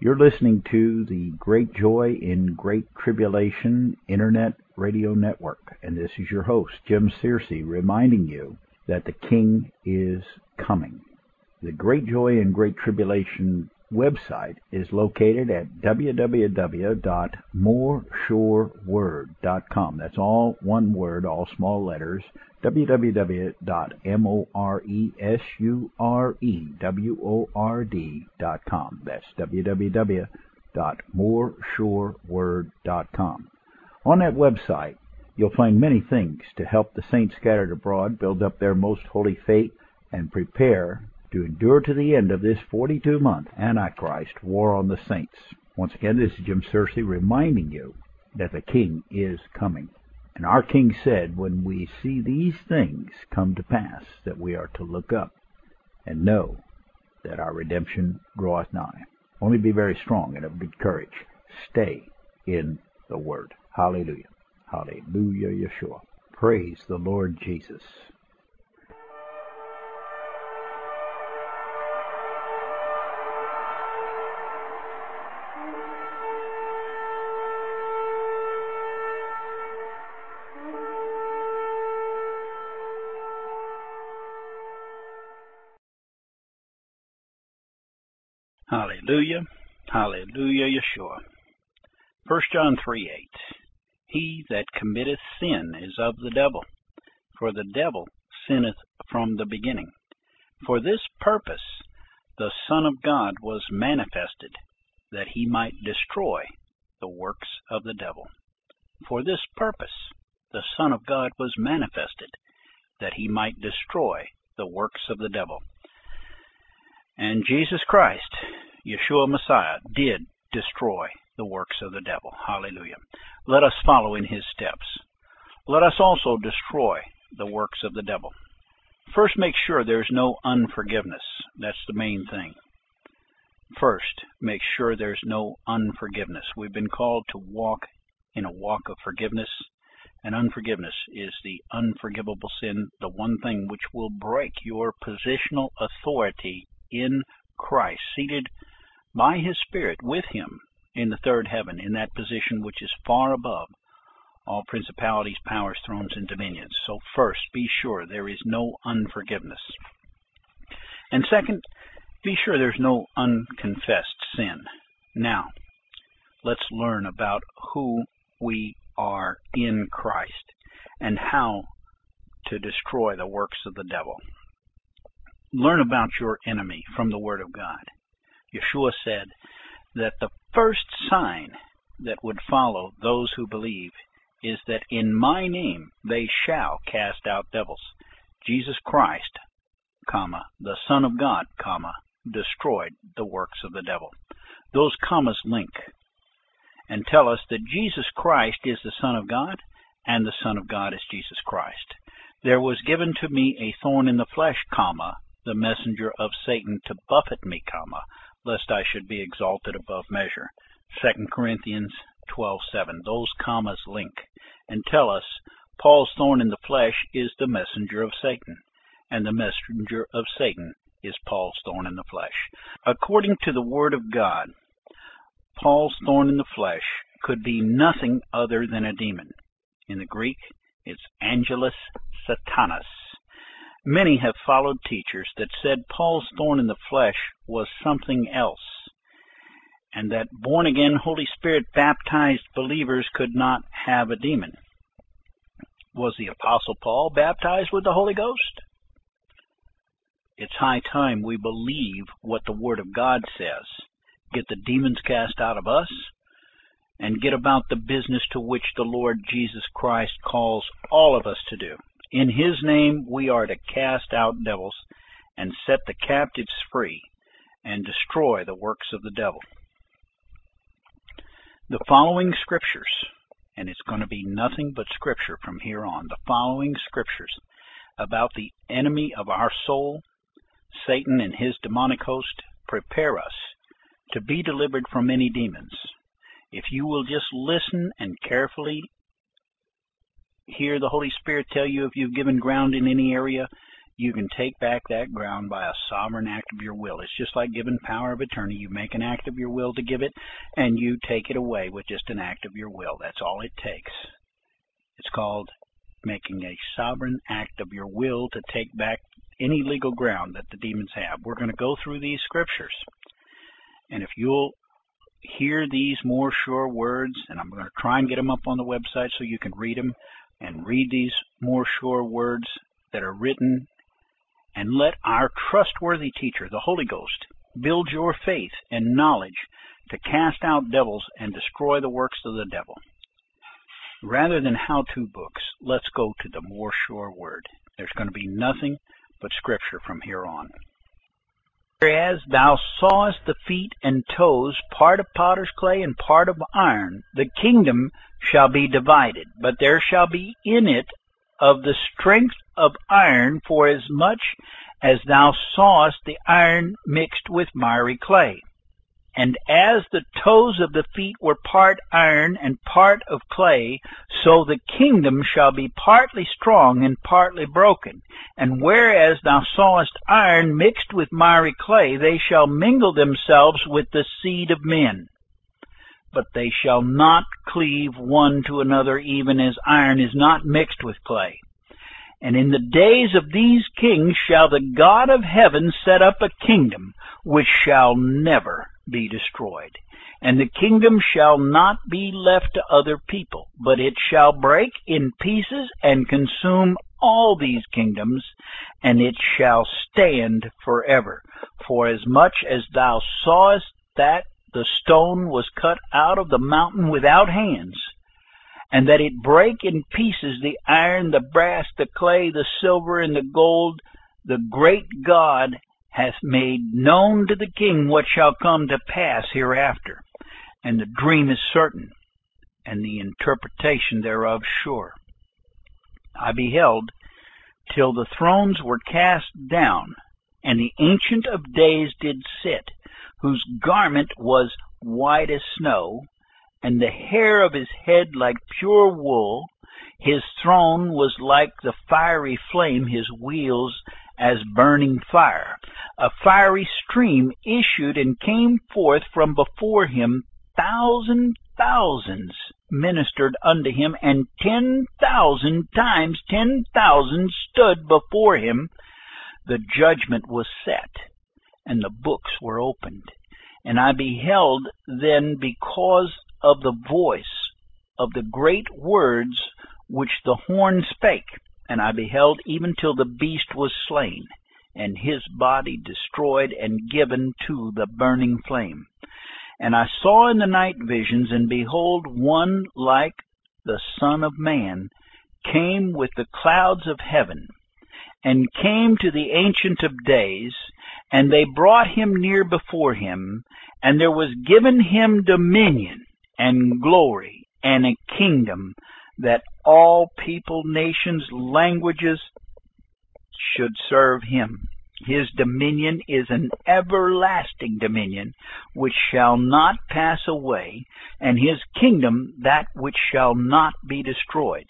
You're listening to the Great Joy in Great Tribulation Internet Radio Network, and this is your host, Jim Searcy, reminding you that the King is coming. The Great Joy in Great Tribulation website is located at www.moressureword.com. That's all one word, all small letters, www.moressureword.com. That's www.moressureword.com. On that website, you'll find many things to help the saints scattered abroad build up their most holy faith and prepare to endure to the end of this 42-month Antichrist war on the saints. Once again, this is Jim Searcy reminding you that the King is coming. And our King said, when we see these things come to pass, that we are to look up and know that our redemption draweth nigh. Only be very strong and of good courage. Stay in the Word. Hallelujah. Hallelujah, Yeshua. Praise the Lord Jesus. Hallelujah, hallelujah, Yeshua. 1 John 3:8. He that committeth sin is of the devil, for the devil sinneth from the beginning. For this purpose the Son of God was manifested, that he might destroy the works of the devil. For this purpose the Son of God was manifested, that he might destroy the works of the devil. And Jesus Christ, Yeshua Messiah, did destroy the works of the devil. Hallelujah. Let us follow in his steps. Let us also destroy the works of the devil. First, make sure there's no unforgiveness. That's the main thing. First, make sure there's no unforgiveness. We've been called to walk in a walk of forgiveness, and unforgiveness is the unforgivable sin, the one thing which will break your positional authority in Christ, seated by his Spirit with him in the third heaven, in that position which is far above all principalities, powers, thrones, and dominions. So first, be sure there is no unforgiveness. And second, be sure there's no unconfessed sin. Now, let's learn about who we are in Christ and how to destroy the works of the devil. Learn about your enemy from the Word of God. Yeshua said that the first sign that would follow those who believe is that in my name they shall cast out devils. Jesus Christ, the Son of God, destroyed the works of the devil. Those commas link and tell us that Jesus Christ is the Son of God, and the Son of God is Jesus Christ. There was given to me a thorn in the flesh, the messenger of Satan to buffet me, lest I should be exalted above measure. 2 Corinthians 12:7. Those commas link and tell us Paul's thorn in the flesh is the messenger of Satan, and the messenger of Satan is Paul's thorn in the flesh. According to the Word of God, Paul's thorn in the flesh could be nothing other than a demon. In the Greek, it's Angelus Satanas. Many have followed teachers that said Paul's thorn in the flesh was something else, and that born-again, Holy Spirit-baptized believers could not have a demon. Was the Apostle Paul baptized with the Holy Ghost? It's high time we believe what the Word of God says, get the demons cast out of us, and get about the business to which the Lord Jesus Christ calls all of us to do. In his name we are to cast out devils and set the captives free and destroy the works of the devil. The following scriptures, and it's going to be nothing but scripture from here on, the following scriptures about the enemy of our soul, Satan and his demonic host, prepare us to be delivered from any demons. If you will just listen and carefully hear the Holy Spirit tell you if you've given ground in any area, you can take back that ground by a sovereign act of your will. It's just like giving power of attorney. You make an act of your will to give it, and you take it away with just an act of your will. That's all it takes. It's called making a sovereign act of your will to take back any legal ground that the demons have. We're going to go through these scriptures. And if you'll hear these more sure words, and I'm going to try and get them up on the website so you can read them, and read these more sure words that are written, and let our trustworthy teacher, the Holy Ghost, build your faith and knowledge to cast out devils and destroy the works of the devil. Rather than how-to books, let's go to the more sure word. There's going to be nothing but scripture from here on. Whereas thou sawest the feet and toes, part of potter's clay and part of iron, the kingdom shall be divided, but there shall be in it of the strength of iron, for as much as thou sawest the iron mixed with miry clay. And as the toes of the feet were part iron and part of clay, so the kingdom shall be partly strong and partly broken. And whereas thou sawest iron mixed with miry clay, they shall mingle themselves with the seed of men. But they shall not cleave one to another, even as iron is not mixed with clay. And in the days of these kings shall the God of heaven set up a kingdom which shall never be destroyed. And the kingdom shall not be left to other people, but it shall break in pieces and consume all these kingdoms, and it shall stand forever. For as much as thou sawest that the stone was cut out of the mountain without hands, and that it brake in pieces the iron, the brass, the clay, the silver, and the gold, the great God hath made known to the king what shall come to pass hereafter. And the dream is certain, and the interpretation thereof sure. I beheld till the thrones were cast down, and the Ancient of Days did sit, whose garment was white as snow, and the hair of his head like pure wool. His throne was like the fiery flame, his wheels as burning fire. A fiery stream issued and came forth from before him. Thousands ministered unto him, and 10,000 times 10,000 stood before him. The judgment was set, and the books were opened. And I beheld then, because of the voice of the great words which the horn spake, and I beheld even till the beast was slain, and his body destroyed and given to the burning flame. And I saw in the night visions, and behold, one like the Son of Man came with the clouds of heaven, and came to the Ancient of Days, and they brought him near before him, and there was given him dominion and glory and a kingdom, that all people, nations, languages should serve him. His dominion is an everlasting dominion which shall not pass away, and his kingdom that which shall not be destroyed.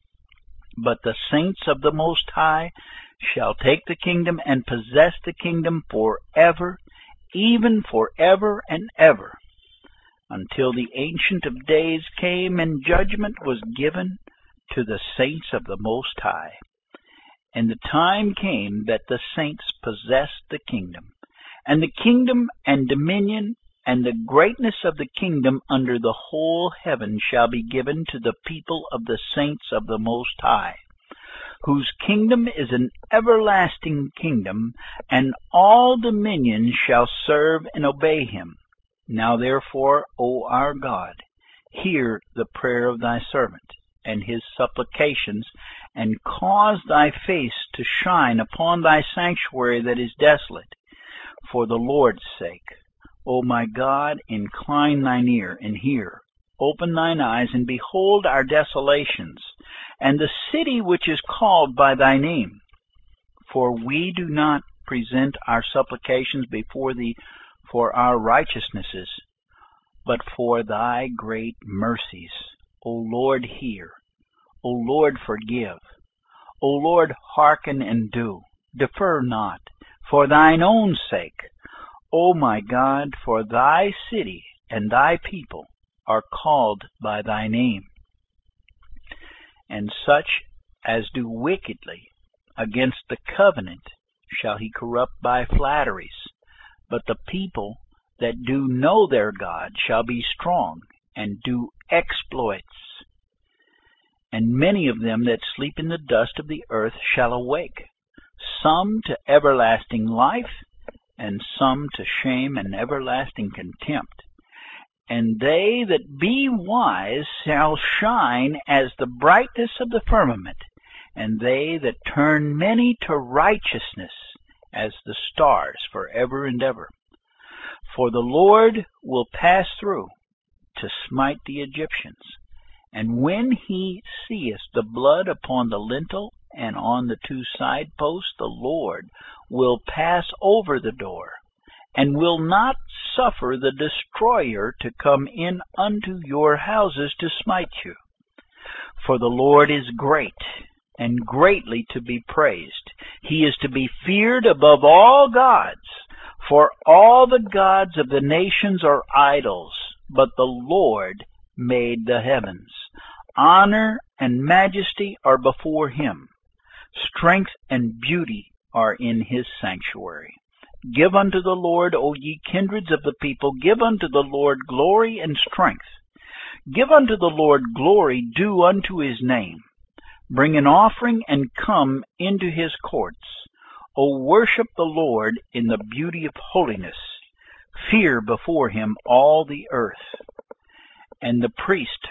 But the saints of the Most High shall take the kingdom and possess the kingdom forever, even forever and ever, until the Ancient of Days came and judgment was given to the saints of the Most High. And the time came that the saints possessed the kingdom, and the kingdom and dominion and the greatness of the kingdom under the whole heaven shall be given to the people of the saints of the Most High, whose kingdom is an everlasting kingdom, and all dominions shall serve and obey him. Now therefore, O our God, hear the prayer of thy servant, and his supplications, and cause thy face to shine upon thy sanctuary that is desolate, for the Lord's sake. O my God, incline thine ear, and hear. Open thine eyes, and behold our desolations, and the city which is called by thy name. For we do not present our supplications before thee for our righteousnesses, but for thy great mercies. O Lord, hear. O Lord, forgive. O Lord, hearken and do. defer not, for thine own sake, O my God, for thy city and thy people are called by thy name. And such as do wickedly against the covenant shall he corrupt by flatteries. But the people that do know their God shall be strong and do exploits. And many of them that sleep in the dust of the earth shall awake, some to everlasting life, and some to shame and everlasting contempt. And they that be wise shall shine as the brightness of the firmament, and they that turn many to righteousness as the stars for ever and ever. For the Lord will pass through to smite the Egyptians, and when he seeth the blood upon the lintel and on the two side posts, the Lord will pass over the door, and will not suffer the destroyer to come in unto your houses to smite you. For the Lord is great, and greatly to be praised. He is to be feared above all gods, for all the gods of the nations are idols, but the Lord made the heavens. Honor and majesty are before him. Strength and beauty are in his sanctuary. Give unto the Lord, O ye kindreds of the people, give unto the Lord glory and strength. Give unto the Lord glory due unto his name. Bring an offering and come into his courts. O worship the Lord in the beauty of holiness. Fear before him all the earth. And the priest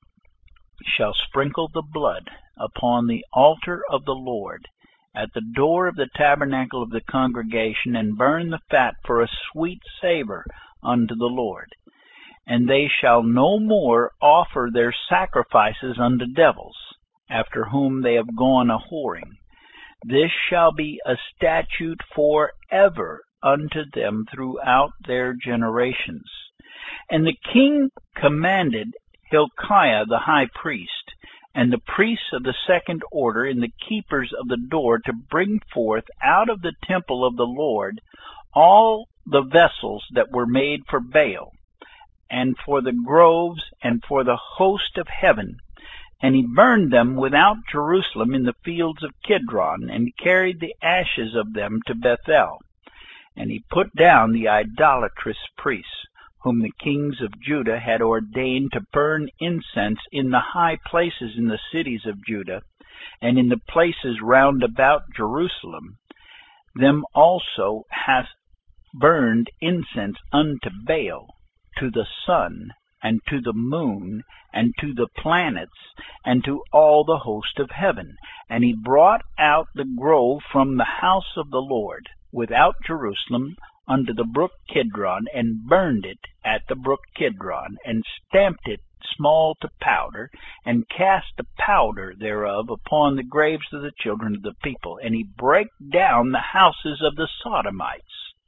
shall sprinkle the blood upon the altar of the Lord at the door of the tabernacle of the congregation, and burn the fat for a sweet savor unto the Lord. And they shall no more offer their sacrifices unto devils, after whom they have gone a whoring. This shall be a statute forever unto them throughout their generations. And the king commanded Hilkiah the high priest, and the priests of the second order, and the keepers of the door, to bring forth out of the temple of the Lord all the vessels that were made for Baal, and for the groves, and for the host of heaven. And he burned them without Jerusalem in the fields of Kidron, and carried the ashes of them to Bethel. And he put down the idolatrous priests, whom the kings of Judah had ordained to burn incense in the high places in the cities of Judah, and in the places round about Jerusalem. Them also hath burned incense unto Baal, to the sun, and to the moon, and to the planets, and to all the host of heaven. And he brought out the grove from the house of the Lord, without Jerusalem, unto the brook Kidron, and burned it at the brook Kidron, and stamped it small to powder, and cast the powder thereof upon the graves of the children of the people. And he brake down the houses of the Sodomites,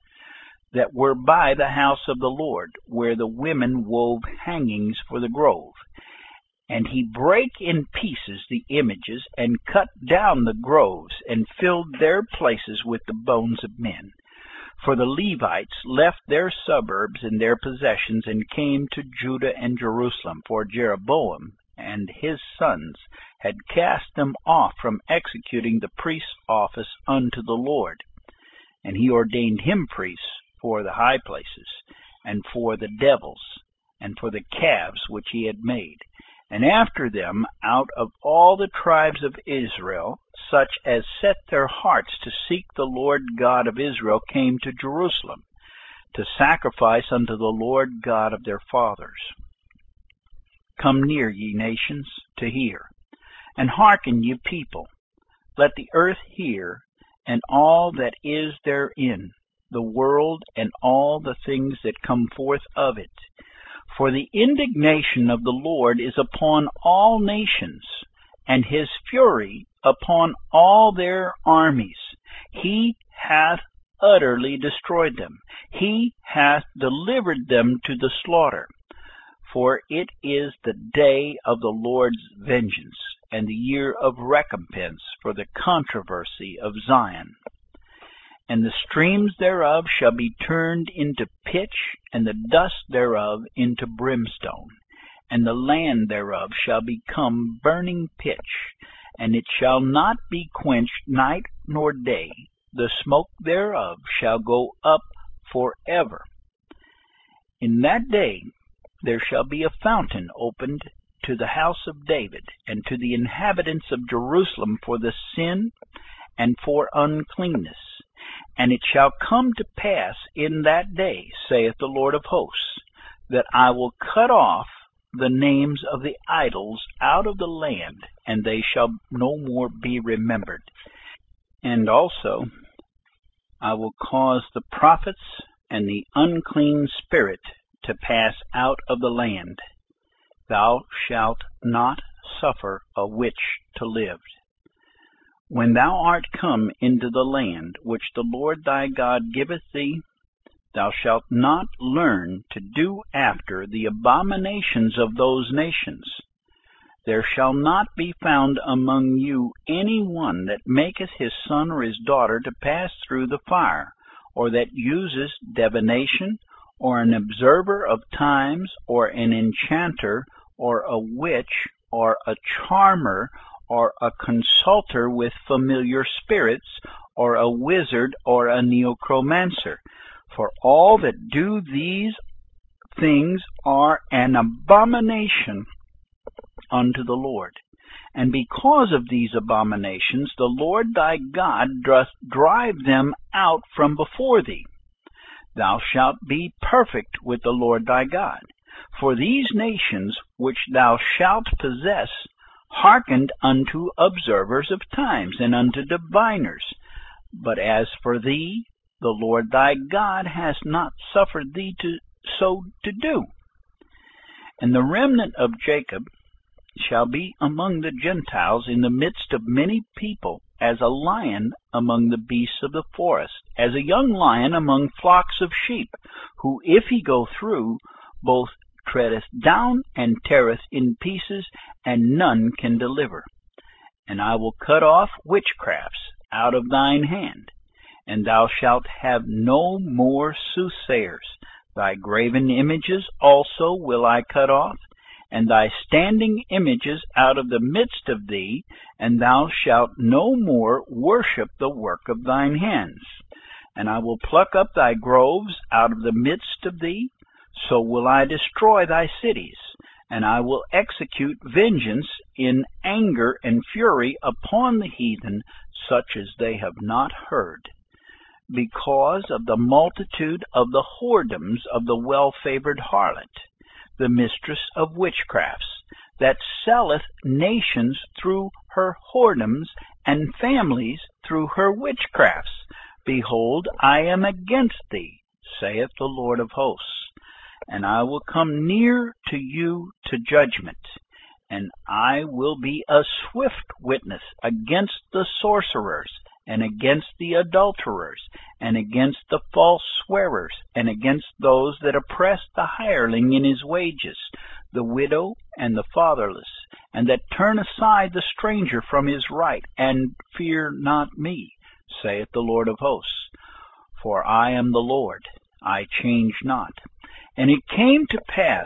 that were by the house of the Lord, where the women wove hangings for the grove. And he brake in pieces the images, and cut down the groves, and filled their places with the bones of men. For the Levites left their suburbs and their possessions, and came to Judah and Jerusalem, for Jeroboam and his sons had cast them off from executing the priest's office unto the Lord. And he ordained him priests for the high places, and for the devils, and for the calves which he had made. And after them, out of all the tribes of Israel, such as set their hearts to seek the Lord God of Israel, came to Jerusalem, to sacrifice unto the Lord God of their fathers. Come near, ye nations, to hear, and hearken, ye people. Let the earth hear, and all that is therein, the world, and all the things that come forth of it. For the indignation of the Lord is upon all nations, and his fury upon all their armies. He hath utterly destroyed them. He hath delivered them to the slaughter. For it is the day of the Lord's vengeance, and the year of recompense for the controversy of Zion. and the streams thereof shall be turned into pitch, and the dust thereof into brimstone. And the land thereof shall become burning pitch, and it shall not be quenched night nor day. The smoke thereof shall go up forever. In that day there shall be a fountain opened to the house of David, and to the inhabitants of Jerusalem for the sin and for uncleanness. And it shall come to pass in that day, saith the Lord of hosts, that I will cut off the names of the idols out of the land, and they shall no more be remembered. And also I will cause the prophets and the unclean spirit to pass out of the land. Thou shalt not suffer a witch to live. When thou art come into the land which the Lord thy God giveth thee, thou shalt not learn to do after the abominations of those nations. There shall not be found among you any one that maketh his son or his daughter to pass through the fire, or that uses divination, or an observer of times, or an enchanter, or a witch, or a charmer, or a consulter with familiar spirits, or a wizard, or a neochromancer. For all that do these things are an abomination unto the Lord. And because of these abominations, the Lord thy God doth drive them out from before thee. Thou shalt be perfect with the Lord thy God. For these nations which thou shalt possess hearkened unto observers of times, and unto diviners. But as for thee, the Lord thy God has not suffered thee so to do. And the remnant of Jacob shall be among the Gentiles in the midst of many people, as a lion among the beasts of the forest, as a young lion among flocks of sheep, who, if he go through, both treadeth down and teareth in pieces, and none can deliver. And I will cut off witchcrafts out of thine hand, and thou shalt have no more soothsayers. Thy graven images also will I cut off, and thy standing images out of the midst of thee, and thou shalt no more worship the work of thine hands. And I will pluck up thy groves out of the midst of thee, so will I destroy thy cities, and I will execute vengeance in anger and fury upon the heathen, such as they have not heard, because of the multitude of the whoredoms of the well-favored harlot, the mistress of witchcrafts, that selleth nations through her whoredoms, and families through her witchcrafts. Behold, I am against thee, saith the Lord of hosts. And I will come near to you to judgment, and I will be a swift witness against the sorcerers, and against the adulterers, and against the false swearers, and against those that oppress the hireling in his wages, the widow and the fatherless, and that turn aside the stranger from his right, and fear not me, saith the Lord of hosts. For I am the Lord, I change not. And it came to pass,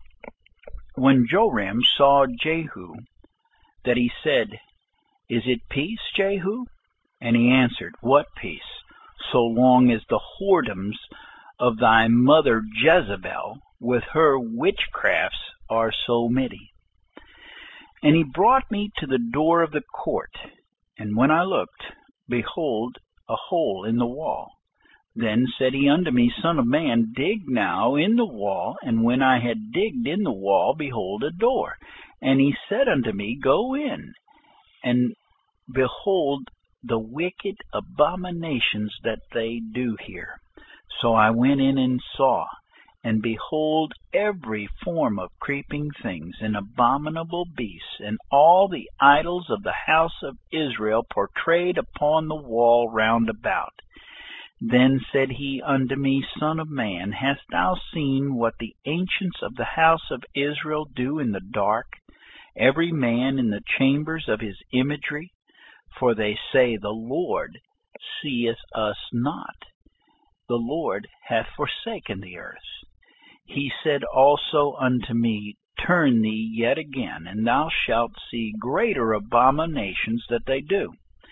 when Joram saw Jehu, that he said, Is it peace, Jehu? And he answered, What peace, so long as the whoredoms of thy mother Jezebel with her witchcrafts are so many? And he brought me to the door of the court, and when I looked, behold, a hole in the wall. Then said he unto me, Son of man, dig now in the wall. And when I had digged in the wall, behold, a door. And he said unto me, Go in, and behold the wicked abominations that they do here. So I went in and saw, and behold, every form of creeping things, and abominable beasts, and all the idols of the house of Israel portrayed upon the wall round about. Then said he unto me, Son of man, hast thou seen what the ancients of the house of Israel do in the dark, every man in the chambers of his imagery? For they say, The Lord seeth us not. The Lord hath forsaken the earth. He said also unto me, Turn thee yet again, and thou shalt see greater abominations that they do.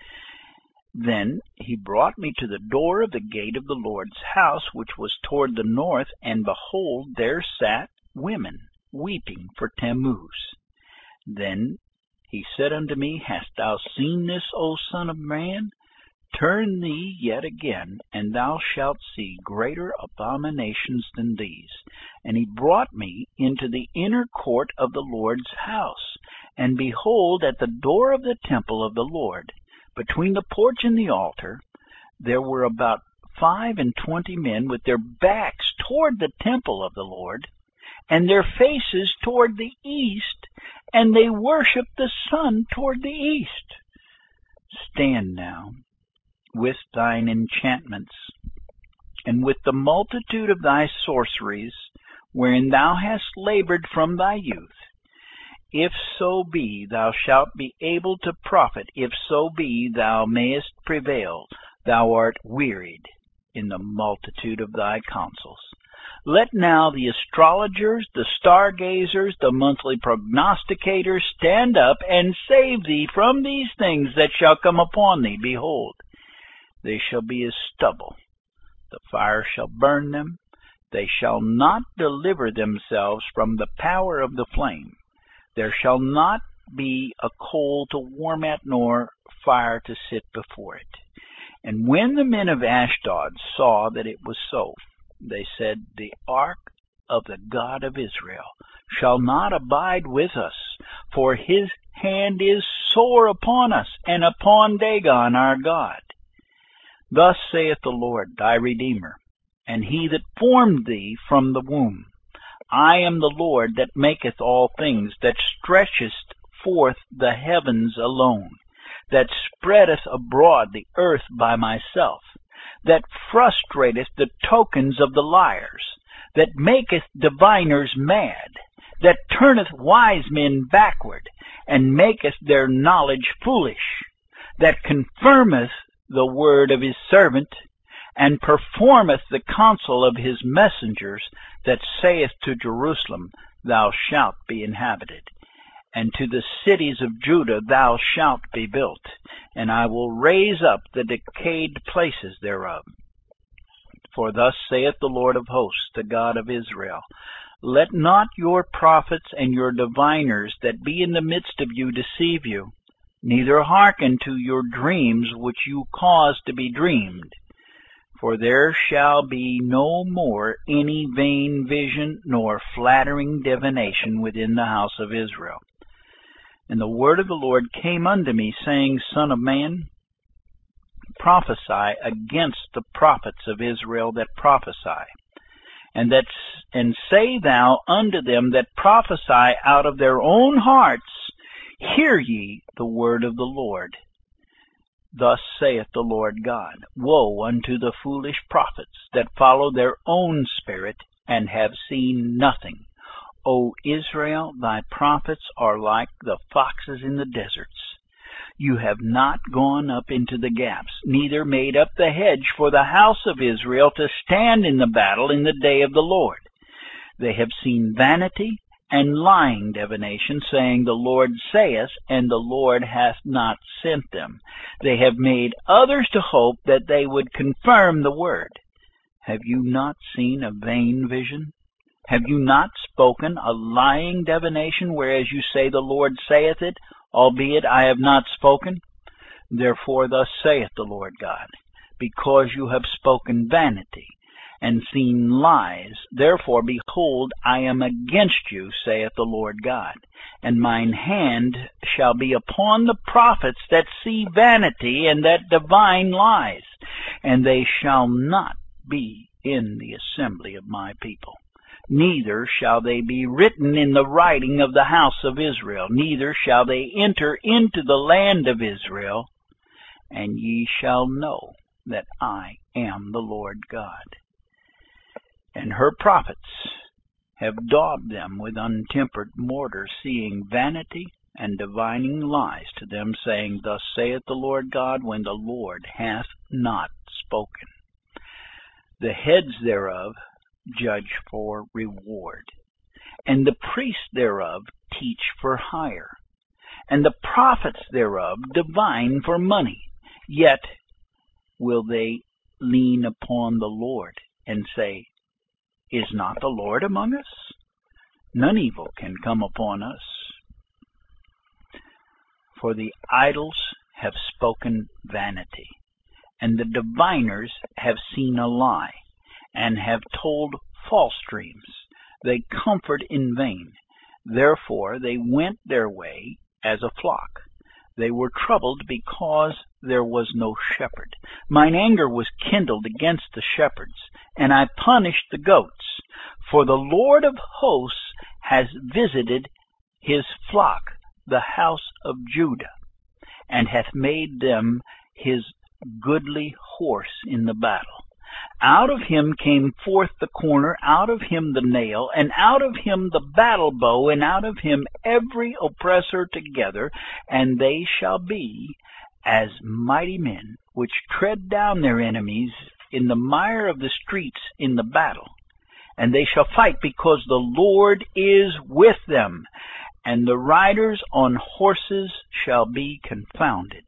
Then he brought me to the door of the gate of the Lord's house, which was toward the north, and behold, there sat women, weeping for Tammuz. Then he said unto me, Hast thou seen this, O son of man? Turn thee yet again, and thou shalt see greater abominations than these. And he brought me into the inner court of the Lord's house, and behold, at the door of the temple of the Lord, between the porch and the altar, there were about 25 men with their backs toward the temple of the Lord, and their faces toward the east, and they worshipped the sun toward the east. Stand now with thine enchantments, and with the multitude of thy sorceries, wherein thou hast labored from thy youth. If so be thou shalt be able to profit, if so be thou mayest prevail, thou art wearied in the multitude of thy counsels. Let now the astrologers, the stargazers, the monthly prognosticators stand up and save thee from these things that shall come upon thee. Behold, they shall be as stubble. The fire shall burn them. They shall not deliver themselves from the power of the flame. There shall not be a coal to warm at, nor fire to sit before it. And when the men of Ashdod saw that it was so, they said, The ark of the God of Israel shall not abide with us, for his hand is sore upon us, and upon Dagon our God. Thus saith the Lord thy Redeemer, and he that formed thee from the womb. I am the Lord that maketh all things, that stretcheth forth the heavens alone, that spreadeth abroad the earth by myself, that frustrateth the tokens of the liars, that maketh diviners mad, that turneth wise men backward, and maketh their knowledge foolish, that confirmeth the word of his servant, and performeth the counsel of his messengers, that saith to Jerusalem, Thou shalt be inhabited, and to the cities of Judah, Thou shalt be built, and I will raise up the decayed places thereof. For thus saith the Lord of hosts, the God of Israel, Let not your prophets and your diviners that be in the midst of you deceive you, neither hearken to your dreams which you cause to be dreamed. For there shall be no more any vain vision nor flattering divination within the house of Israel. And the word of the Lord came unto me, saying, Son of man, prophesy against the prophets of Israel that prophesy, and say thou unto them that prophesy out of their own hearts, Hear ye the word of the Lord. Thus saith the Lord God, Woe unto the foolish prophets that follow their own spirit, and have seen nothing. O Israel, thy prophets are like the foxes in the deserts. You have not gone up into the gaps, neither made up the hedge for the house of Israel to stand in the battle in the day of the Lord. They have seen vanity and lying divination, saying, The Lord saith, and the Lord hath not sent them. They have made others to hope that they would confirm the word. Have you not seen a vain vision? Have you not spoken a lying divination, whereas you say, The Lord saith it, albeit I have not spoken? Therefore thus saith the Lord God, Because you have spoken vanity, and seen lies, therefore, behold, I am against you, saith the Lord God, and mine hand shall be upon the prophets that see vanity and that divine lies, and they shall not be in the assembly of my people. Neither shall they be written in the writing of the house of Israel, neither shall they enter into the land of Israel, and ye shall know that I am the Lord God. And her prophets have daubed them with untempered mortar, seeing vanity and divining lies to them, saying, Thus saith the Lord God, when the Lord hath not spoken. The heads thereof judge for reward, and the priests thereof teach for hire, and the prophets thereof divine for money. Yet will they lean upon the Lord, and say, Is not the Lord among us? None evil can come upon us. For the idols have spoken vanity, and the diviners have seen a lie, and have told false dreams. They comfort in vain. Therefore they went their way as a flock. They were troubled because there was no shepherd. Mine anger was kindled against the shepherds, and I punished the goats. For the Lord of hosts has visited his flock, the house of Judah, and hath made them his goodly horse in the battle. Out of him came forth the corner, out of him the nail, and out of him the battle bow, and out of him every oppressor together, and they shall be as mighty men, which tread down their enemies in the mire of the streets in the battle. And they shall fight, because the Lord is with them, and the riders on horses shall be confounded.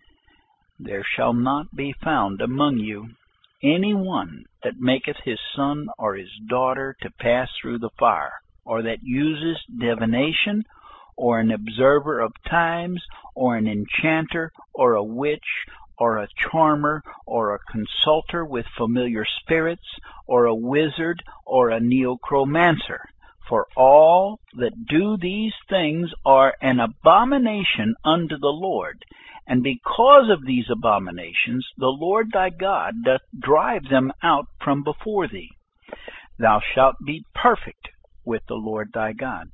There shall not be found among you any one that maketh his son or his daughter to pass through the fire, or that uses divination, or an observer of times, or an enchanter, or a witch, or a charmer, or a consulter with familiar spirits, or a wizard, or a neocromancer. For all that do these things are an abomination unto the Lord. And because of these abominations, the Lord thy God doth drive them out from before thee. Thou shalt be perfect with the Lord thy God.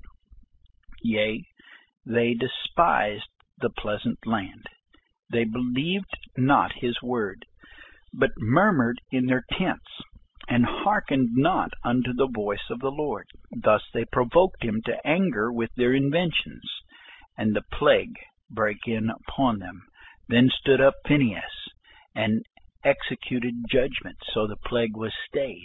Yea, they despised the pleasant land. They believed not his word, but murmured in their tents, and hearkened not unto the voice of the Lord. Thus they provoked him to anger with their inventions, and the plague brake in upon them. Then stood up Phinehas, and executed judgment, so the plague was stayed.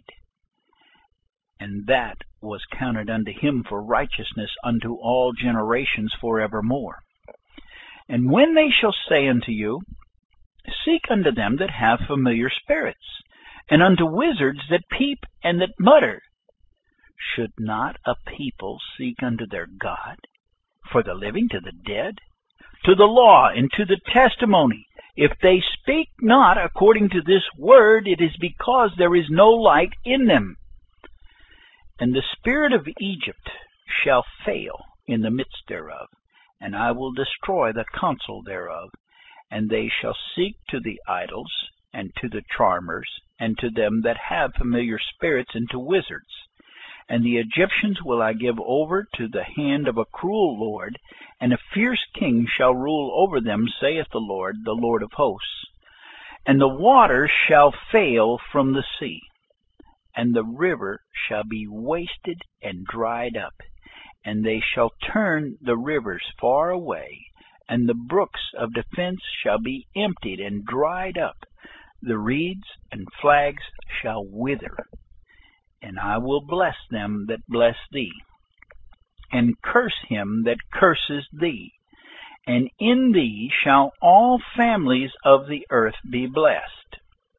And that was counted unto him for righteousness unto all generations forevermore. And when they shall say unto you, Seek unto them that have familiar spirits, and unto wizards that peep and that mutter, should not a people seek unto their God, for the living to the dead? To the law and to the testimony, if they speak not according to this word, it is because there is no light in them. And the spirit of Egypt shall fail in the midst thereof, and I will destroy the counsel thereof. And they shall seek to the idols, and to the charmers, and to them that have familiar spirits, and to wizards. And the Egyptians will I give over to the hand of a cruel lord, and a fierce king shall rule over them, saith the Lord of hosts. And the waters shall fail from the sea, and the river shall be wasted and dried up, and they shall turn the rivers far away, and the brooks of defense shall be emptied and dried up. The reeds and flags shall wither. And I will bless them that bless thee, and curse him that curses thee. And in thee shall all families of the earth be blessed.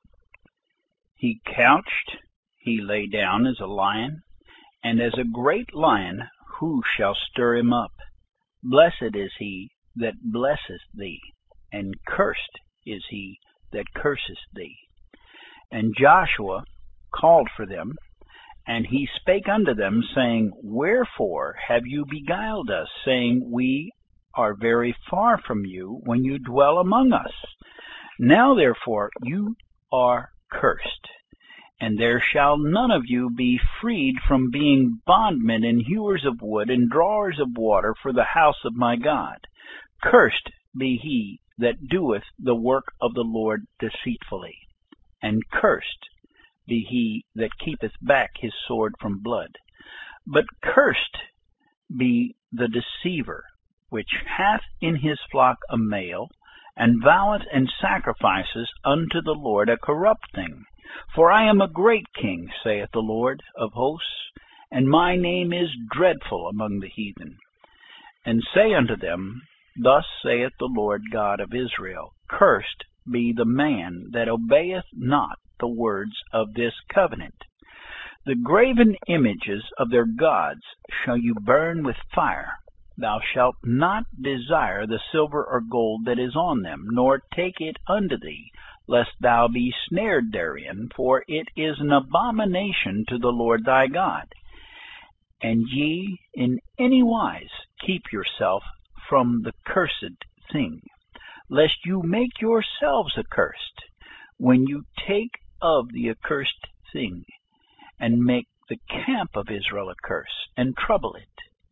He couched, he lay down as a lion, and as a great lion, who shall stir him up? Blessed is he that blesseth thee, and cursed is he that curseth thee. And Joshua called for them, and he spake unto them, saying, Wherefore have you beguiled us, saying, We are very far from you, when you dwell among us? Now therefore you are cursed, and there shall none of you be freed from being bondmen and hewers of wood and drawers of water for the house of my God. Cursed be he that doeth the work of the Lord deceitfully, and cursed be he that keepeth back his sword from blood. But cursed be the deceiver which hath in his flock a male, and voweth and sacrifices unto the Lord a corrupt thing. For I am a great king, saith the Lord of hosts, and my name is dreadful among the heathen. And say unto them, Thus saith the Lord God of Israel, Cursed be the man that obeyeth not the words of this covenant. The graven images of their gods shall you burn with fire. Thou shalt not desire the silver or gold that is on them, nor take it unto thee, lest thou be snared therein, for it is an abomination to the Lord thy God. And ye in any wise keep yourself from the cursed thing, lest you make yourselves accursed, when you take of the accursed thing, and make the camp of Israel a curse, and trouble it.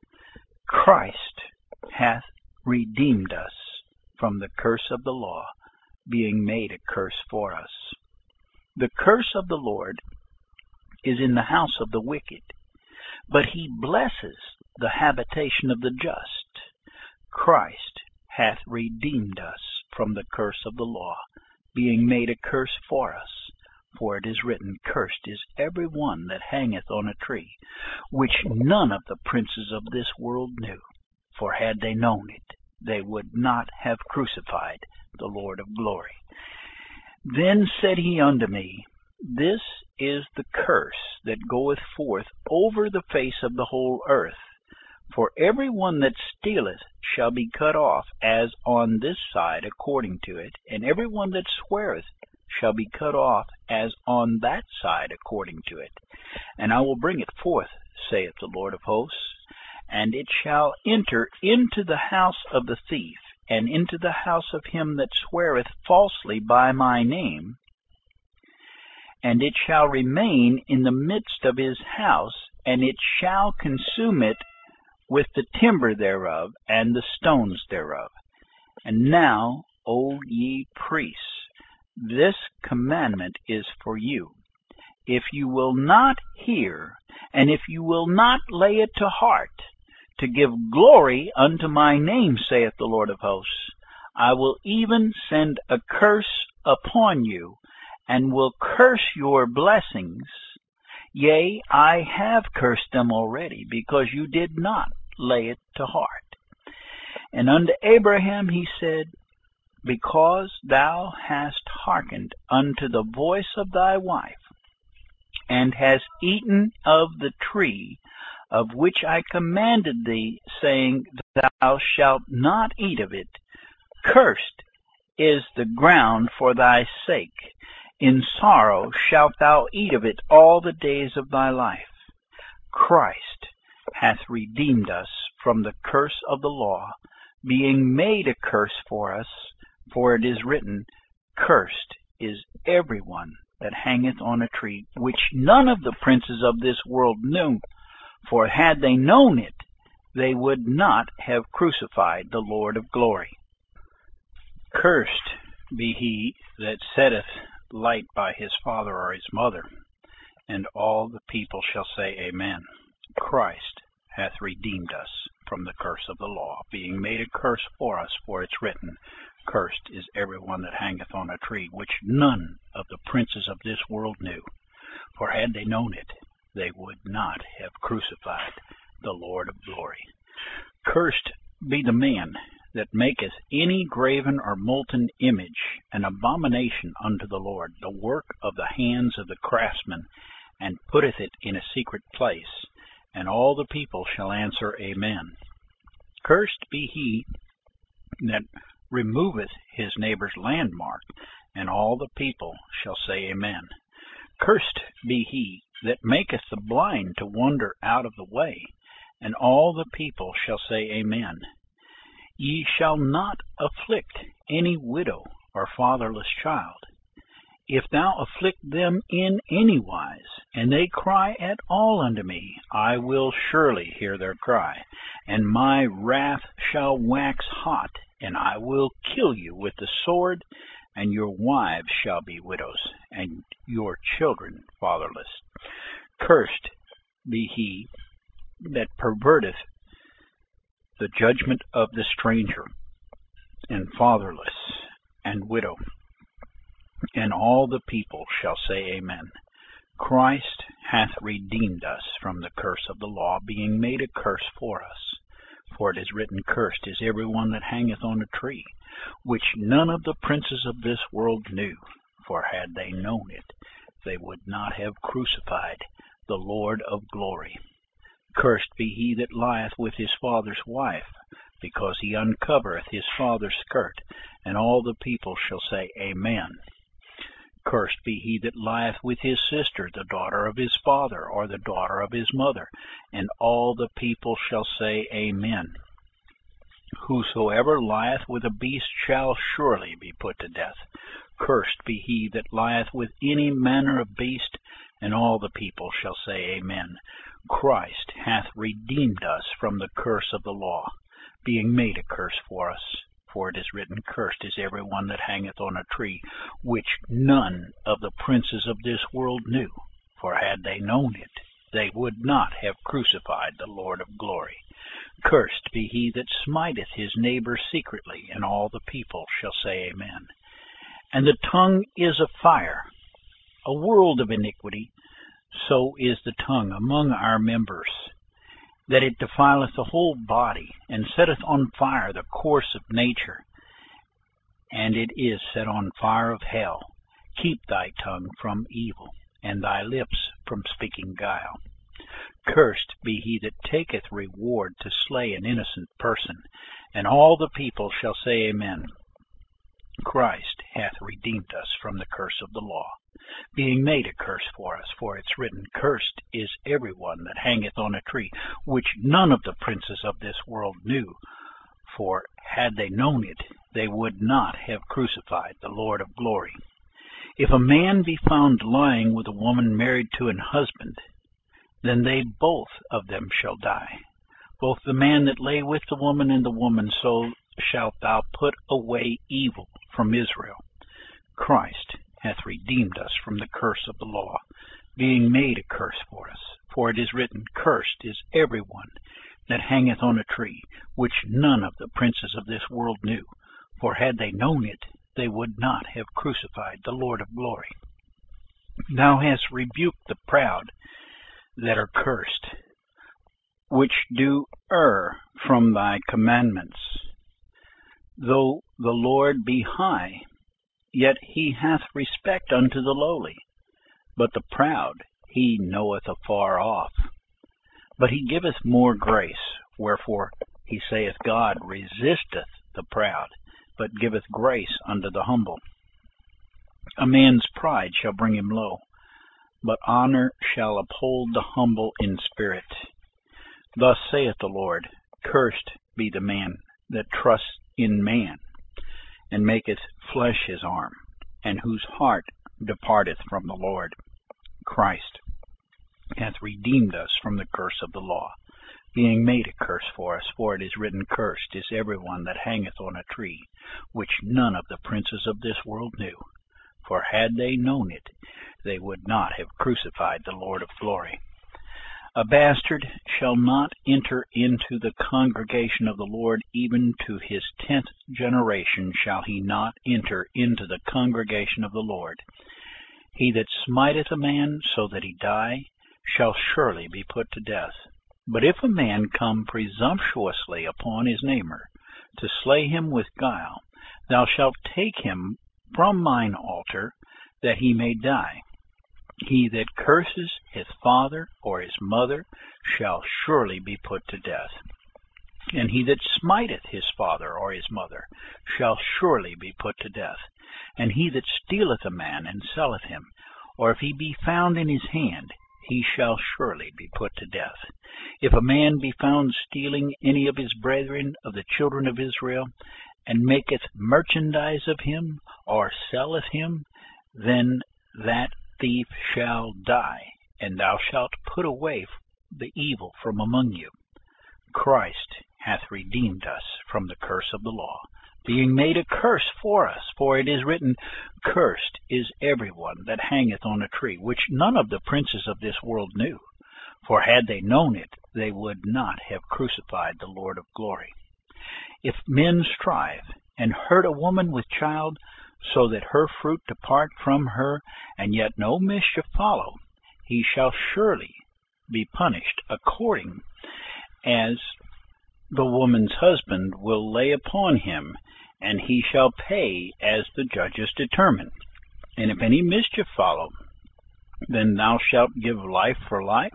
Christ hath redeemed us from the curse of the law, being made a curse for us. The curse of the Lord is in the house of the wicked, but he blesses the habitation of the just. Christ hath redeemed us from the curse of the law, being made a curse for us. For it is written, Cursed is every one that hangeth on a tree, which none of the princes of this world knew. For had they known it, they would not have crucified the Lord of glory. Then said he unto me, This is the curse that goeth forth over the face of the whole earth. For every one that stealeth shall be cut off, as on this side according to it, and every one that sweareth shall be cut off, as on that side according to it. And I will bring it forth, saith the Lord of hosts, and it shall enter into the house of the thief, and into the house of him that sweareth falsely by my name, and it shall remain in the midst of his house, and it shall consume it with the timber thereof, and the stones thereof. And now, O ye priests, this commandment is for you. If you will not hear, and if you will not lay it to heart, to give glory unto my name, saith the Lord of hosts, I will even send a curse upon you, and will curse your blessings. Yea, I have cursed them already, because you did not lay it to heart. And unto Abraham he said, Because thou hast hearkened unto the voice of thy wife, and hast eaten of the tree of which I commanded thee, saying, Thou shalt not eat of it, cursed is the ground for thy sake. In sorrow shalt thou eat of it all the days of thy life. Christ hath redeemed us from the curse of the law, being made a curse for us. For it is written, Cursed is every one that hangeth on a tree, which none of the princes of this world knew. For had they known it, they would not have crucified the Lord of glory. Cursed be he that setteth light by his father or his mother. And all the people shall say, Amen. Christ hath redeemed us from the curse of the law, being made a curse for us. For it's written, Cursed is every one that hangeth on a tree, which none of the princes of this world knew. For had they known it, they would not have crucified the Lord of glory. Cursed be the man that maketh any graven or molten image, an abomination unto the Lord, the work of the hands of the craftsman, and putteth it in a secret place. And all the people shall answer, Amen. Cursed be he that removeth his neighbor's landmark, and all the people shall say, Amen. Cursed be he that maketh the blind to wander out of the way, and all the people shall say, Amen. Ye shall not afflict any widow or fatherless child. If thou afflict them in any wise, and they cry at all unto me, I will surely hear their cry, and my wrath shall wax hot, and I will kill you with the sword, and your wives shall be widows, and your children fatherless. Cursed be he that perverteth the judgment of the stranger, and fatherless, and widow. And all the people shall say, Amen. Christ hath redeemed us from the curse of the law, being made a curse for us. For it is written, Cursed is every one that hangeth on a tree, which none of the princes of this world knew. For had they known it, they would not have crucified the Lord of glory. Cursed be he that lieth with his father's wife, because he uncovereth his father's skirt. And all the people shall say, Amen. Cursed be he that lieth with his sister, the daughter of his father, or the daughter of his mother. And all the people shall say, Amen. Whosoever lieth with a beast shall surely be put to death. Cursed be he that lieth with any manner of beast. And all the people shall say, Amen. Christ hath redeemed us from the curse of the law, being made a curse for us. For it is written, Cursed is every one that hangeth on a tree, which none of the princes of this world knew. For had they known it, they would not have crucified the Lord of glory. Cursed be he that smiteth his neighbor secretly, and all the people shall say, Amen. And the tongue is a fire, a world of iniquity. So is the tongue among our members, that it defileth the whole body, and setteth on fire the course of nature, and it is set on fire of hell. Keep thy tongue from evil, and thy lips from speaking guile. Cursed be he that taketh reward to slay an innocent person. And all the people shall say, Amen. Christ hath redeemed us from the curse of the law, being made a curse for us. For it's written, Cursed is every one that hangeth on a tree, which none of the princes of this world knew. For had they known it, they would not have crucified the Lord of glory. If a man be found lying with a woman married to an husband, then they both of them shall die, both the man that lay with the woman and the woman. So shalt thou put away evil from Israel. Christ hath redeemed us from the curse of the law, being made a curse for us. For it is written, Cursed is every one that hangeth on a tree, which none of the princes of this world knew. For had they known it, they would not have crucified the Lord of glory. Thou hast rebuked the proud that are cursed, which do err from thy commandments. Though the Lord be high, yet he hath respect unto the lowly, but the proud he knoweth afar off. But he giveth more grace, wherefore he saith, God resisteth the proud, but giveth grace unto the humble. A man's pride shall bring him low, but honor shall uphold the humble in spirit. Thus saith the Lord, Cursed be the man that trusts in man, and maketh flesh his arm, and whose heart departeth from the Lord. Christ hath redeemed us from the curse of the law, being made a curse for us. For it is written, Cursed is every one that hangeth on a tree, which none of the princes of this world knew. For had they known it, they would not have crucified the Lord of glory. A bastard shall not enter into the congregation of the Lord, even to his 10th generation shall he not enter into the congregation of the Lord. He that smiteth a man so that he die shall surely be put to death. But if a man come presumptuously upon his neighbor, to slay him with guile, thou shalt take him from mine altar, that he may die. He that curses his father or his mother shall surely be put to death. And he that smiteth his father or his mother shall surely be put to death. And he that stealeth a man and selleth him, or if he be found in his hand, he shall surely be put to death. If a man be found stealing any of his brethren of the children of Israel, and maketh merchandise of him, or selleth him, then that thief shall die, and thou shalt put away the evil from among you. Christ hath redeemed us from the curse of the law, being made a curse for us. For it is written, Cursed is every one that hangeth on a tree, which none of the princes of this world knew. For had they known it, they would not have crucified the Lord of glory. If men strive, and hurt a woman with child, so that her fruit depart from her, and yet no mischief follow, he shall surely be punished according as the woman's husband will lay upon him, and he shall pay as the judges determine. And if any mischief follow, then thou shalt give life for life.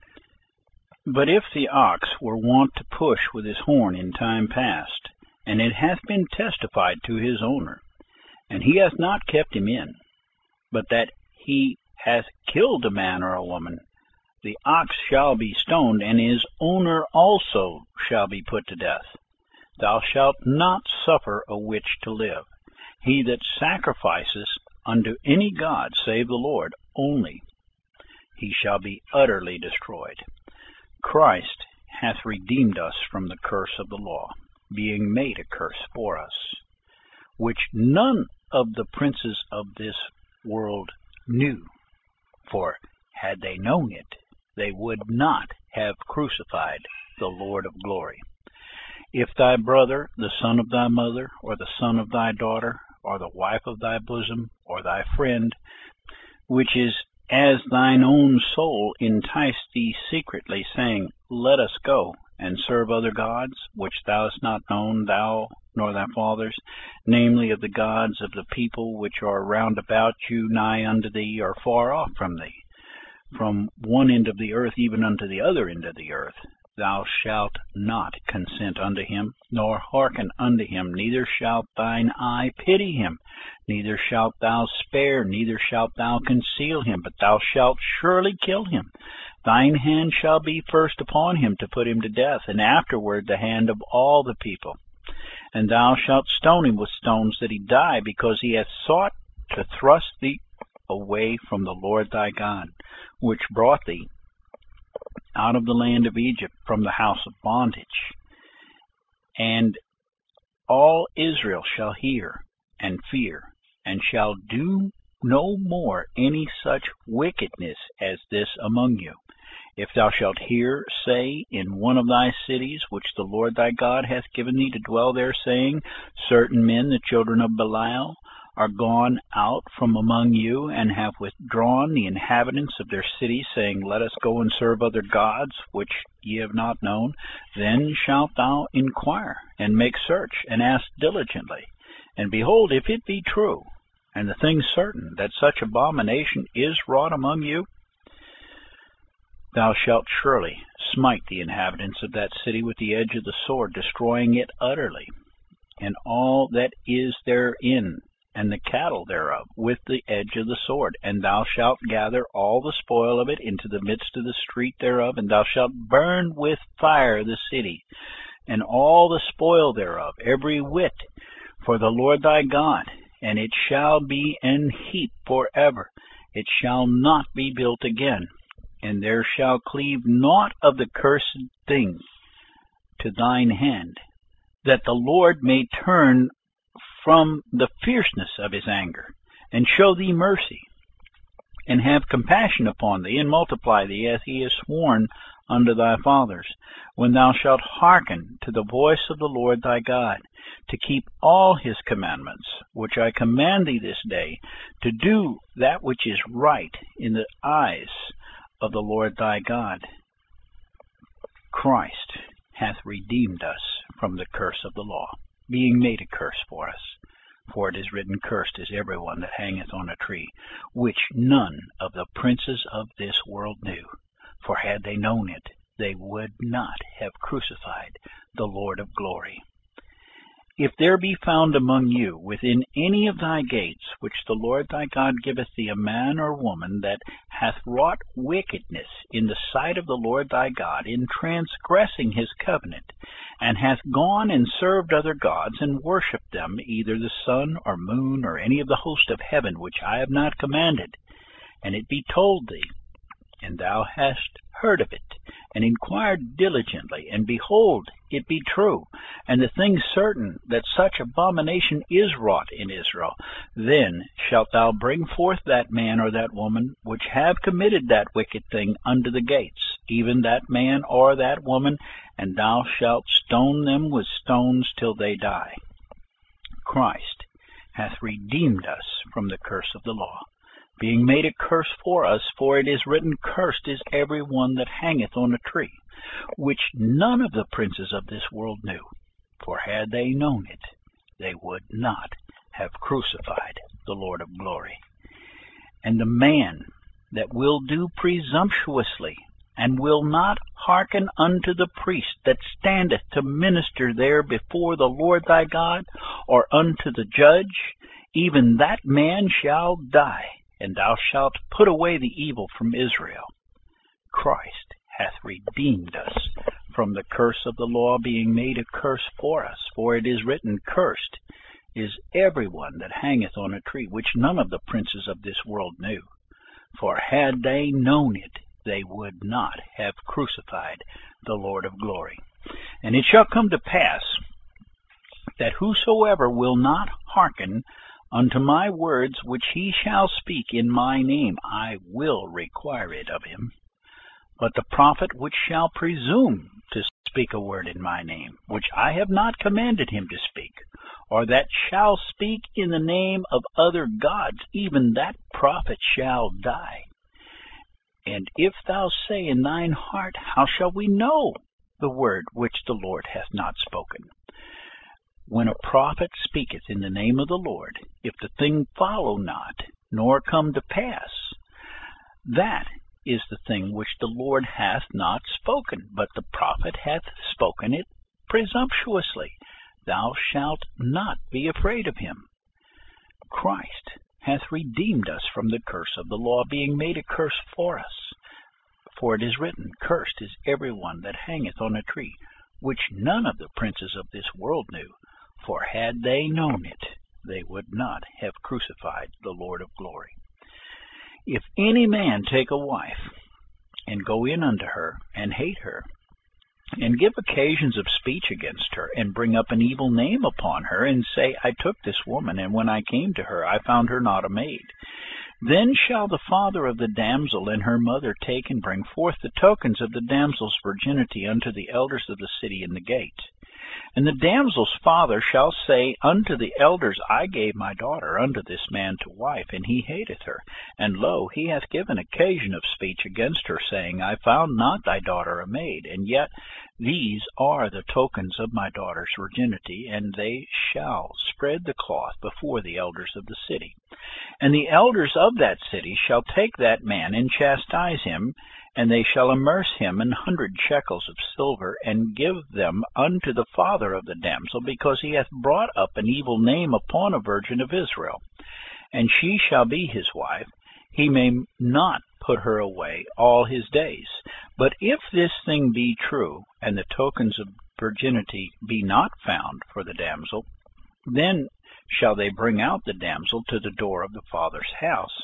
But if the ox were wont to push with his horn in time past, and it hath been testified to his owner, and he hath not kept him in, but that he hath killed a man or a woman, the ox shall be stoned, and his owner also shall be put to death. Thou shalt not suffer a witch to live. He that sacrifices unto any god save the Lord only, he shall be utterly destroyed. Christ hath redeemed us from the curse of the law, being made a curse for us, which none of the princes of this world knew. For had they known it, they would not have crucified the Lord of glory. If thy brother, the son of thy mother, or the son of thy daughter, or the wife of thy bosom, or thy friend, which is as thine own soul, entice thee secretly, saying, Let us go and serve other gods, which thou hast not known, thou nor thy fathers, namely of the gods of the people which are round about you, nigh unto thee, or far off from thee, from one end of the earth even unto the other end of the earth, thou shalt not consent unto him, nor hearken unto him, neither shalt thine eye pity him, neither shalt thou spare, neither shalt thou conceal him, but thou shalt surely kill him. Thine hand shall be first upon him to put him to death, and afterward the hand of all the people. And thou shalt stone him with stones that he die, because he hath sought to thrust thee away from the Lord thy God, which brought thee out of the land of Egypt, from the house of bondage. And all Israel shall hear and fear, and shall do no more any such wickedness as this among you. If thou shalt hear say in one of thy cities, which the Lord thy God hath given thee to dwell there, saying, Certain men, the children of Belial, are gone out from among you, and have withdrawn the inhabitants of their cities, saying, Let us go and serve other gods, which ye have not known, then shalt thou inquire, and make search, and ask diligently. And behold, if it be true, and the thing certain, that such abomination is wrought among you, thou shalt surely smite the inhabitants of that city with the edge of the sword, destroying it utterly, and all that is therein, and the cattle thereof, with the edge of the sword. And thou shalt gather all the spoil of it into the midst of the street thereof, and thou shalt burn with fire the city, and all the spoil thereof, every whit, for the Lord thy God. And it shall be an heap forever. It shall not be built again. And there shall cleave naught of the cursed thing to thine hand, that the Lord may turn from the fierceness of his anger, and show thee mercy, and have compassion upon thee, and multiply thee, as he has sworn unto thy fathers, when thou shalt hearken to the voice of the Lord thy God, to keep all his commandments, which I command thee this day, to do that which is right in the eyes of the Lord thy God. Christ hath redeemed us from the curse of the law, being made a curse for us. For it is written, Cursed is every one that hangeth on a tree, which none of the princes of this world knew. For had they known it, they would not have crucified the Lord of glory. If there be found among you within any of thy gates, which the Lord thy God giveth thee, a man or woman that hath wrought wickedness in the sight of the Lord thy God, in transgressing his covenant, and hath gone and served other gods, and worshipped them, either the sun or moon, or any of the host of heaven, which I have not commanded, and it be told thee, and thou hast heard of it, and inquired diligently, and behold, it be true, and the thing certain, that such abomination is wrought in Israel, then shalt thou bring forth that man or that woman which have committed that wicked thing unto the gates, even that man or that woman, and thou shalt stone them with stones till they die. Christ hath redeemed us from the curse of the law, being made a curse for us, for it is written, Cursed is every one that hangeth on a tree, which none of the princes of this world knew. For had they known it, they would not have crucified the Lord of glory. And the man that will do presumptuously, and will not hearken unto the priest that standeth to minister there before the Lord thy God, or unto the judge, even that man shall die, and thou shalt put away the evil from Israel. Christ hath redeemed us from the curse of the law, being made a curse for us. For it is written, Cursed is every one that hangeth on a tree, which none of the princes of this world knew. For had they known it, they would not have crucified the Lord of glory. And it shall come to pass that whosoever will not hearken unto my words which he shall speak in my name, I will require it of him. But the prophet which shall presume to speak a word in my name, which I have not commanded him to speak, or that shall speak in the name of other gods, even that prophet shall die. And if thou say in thine heart, How shall we know the word which the Lord hath not spoken? When a prophet speaketh in the name of the Lord, if the thing follow not, nor come to pass, that is the thing which the Lord hath not spoken, but the prophet hath spoken it presumptuously. Thou shalt not be afraid of him. Christ hath redeemed us from the curse of the law, being made a curse for us. For it is written, Cursed is every one that hangeth on a tree, which none of the princes of this world knew. For had they known it, they would not have crucified the Lord of glory. If any man take a wife, and go in unto her, and hate her, and give occasions of speech against her, and bring up an evil name upon her, and say, I took this woman, and when I came to her, I found her not a maid, then shall the father of the damsel and her mother take and bring forth the tokens of the damsel's virginity unto the elders of the city in the gate. And the damsel's father shall say unto the elders, I gave my daughter unto this man to wife, and he hateth her. And lo, he hath given occasion of speech against her, saying, I found not thy daughter a maid. And yet these are the tokens of my daughter's virginity, and they shall spread the cloth before the elders of the city. And the elders of that city shall take that man and chastise him, and they shall immerse him in 100 shekels of silver, and give them unto the father of the damsel, because he hath brought up an evil name upon a virgin of Israel. And she shall be his wife. He may not put her away all his days. But if this thing be true, and the tokens of virginity be not found for the damsel, then shall they bring out the damsel to the door of the father's house.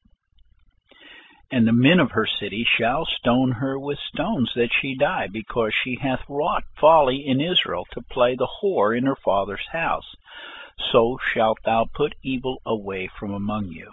And the men of her city shall stone her with stones, that she die, because she hath wrought folly in Israel, to play the whore in her father's house. So shalt thou put evil away from among you.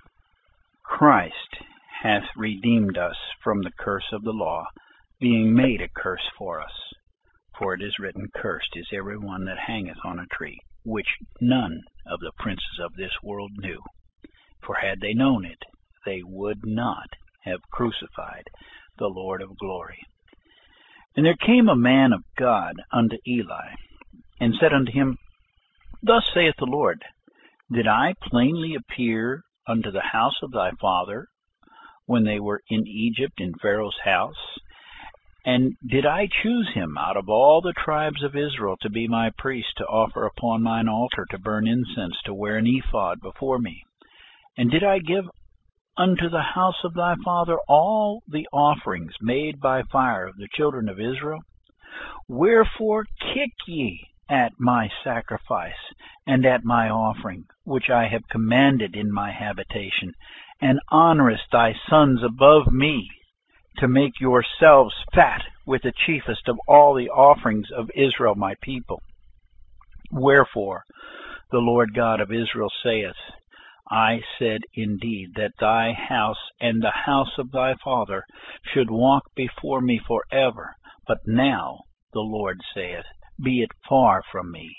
Christ hath redeemed us from the curse of the law, being made a curse for us. For it is written, Cursed is every one that hangeth on a tree, which none of the princes of this world knew. For had they known it, they would not have crucified the Lord of glory. And there came a man of God unto Eli, and said unto him, Thus saith the Lord, Did I plainly appear unto the house of thy father, when they were in Egypt in Pharaoh's house? And did I choose him out of all the tribes of Israel to be my priest, to offer upon mine altar, to burn incense, to wear an ephod before me? And did I give unto the house of thy father all the offerings made by fire of the children of Israel? Wherefore kick ye at my sacrifice and at my offering, which I have commanded in my habitation, and honorest thy sons above me, to make yourselves fat with the chiefest of all the offerings of Israel my people? Wherefore the Lord God of Israel saith, I said indeed that thy house and the house of thy father should walk before me forever. But now, the Lord saith, be it far from me.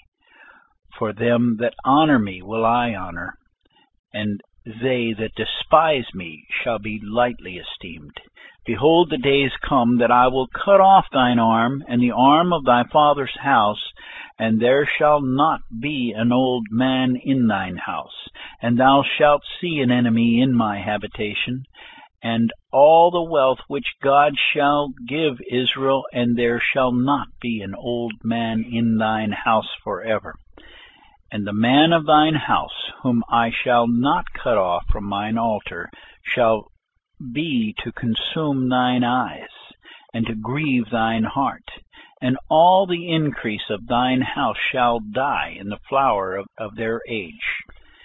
For them that honor me will I honor, and they that despise me shall be lightly esteemed. Behold, the days come that I will cut off thine arm, and the arm of thy father's house, and there shall not be an old man in thine house. And thou shalt see an enemy in my habitation, and all the wealth which God shall give Israel, and there shall not be an old man in thine house forever. And the man of thine house, whom I shall not cut off from mine altar, shall be to consume thine eyes, and to grieve thine heart. And all the increase of thine house shall die in the flower of their age.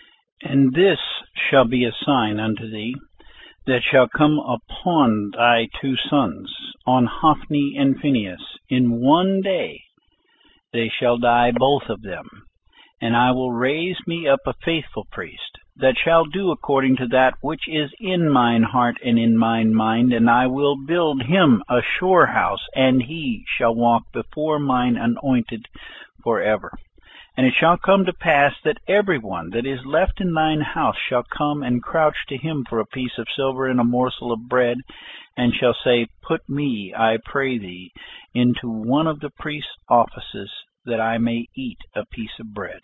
And this shall be a sign unto thee, that shall come upon thy 2 sons, on Hophni and Phinehas. In one day they shall die both of them. And I will raise me up a faithful priest, that shall do according to that which is in mine heart and in mine mind, and I will build him a sure house, and he shall walk before mine anointed forever. And it shall come to pass that every one that is left in thine house shall come and crouch to him for a piece of silver and a morsel of bread, and shall say, Put me, I pray thee, into one of the priest's offices, that I may eat a piece of bread.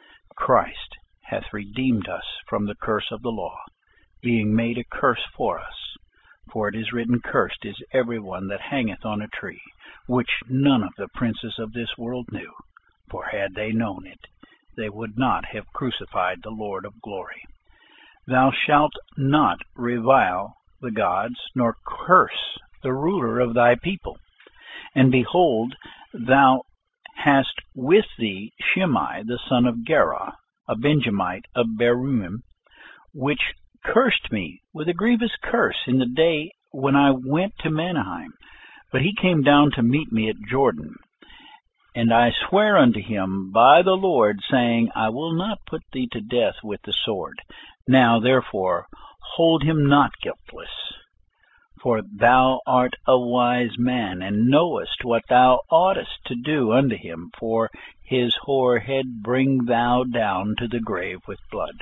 Christ hath redeemed us from the curse of the law, being made a curse for us. For it is written, Cursed is every one that hangeth on a tree, which none of the princes of this world knew. For had they known it, they would not have crucified the Lord of glory. Thou shalt not revile the gods, nor curse the ruler of thy people. And behold, thou hast with thee Shimei the son of Gera, a Benjamite of Bahurim, which cursed me with a grievous curse in the day when I went to Mahanaim. But he came down to meet me at Jordan. And I swear unto him by the Lord, saying, I will not put thee to death with the sword. Now therefore hold him not guiltless. For thou art a wise man, and knowest what thou oughtest to do unto him. For his whorehead bring thou down to the grave with blood.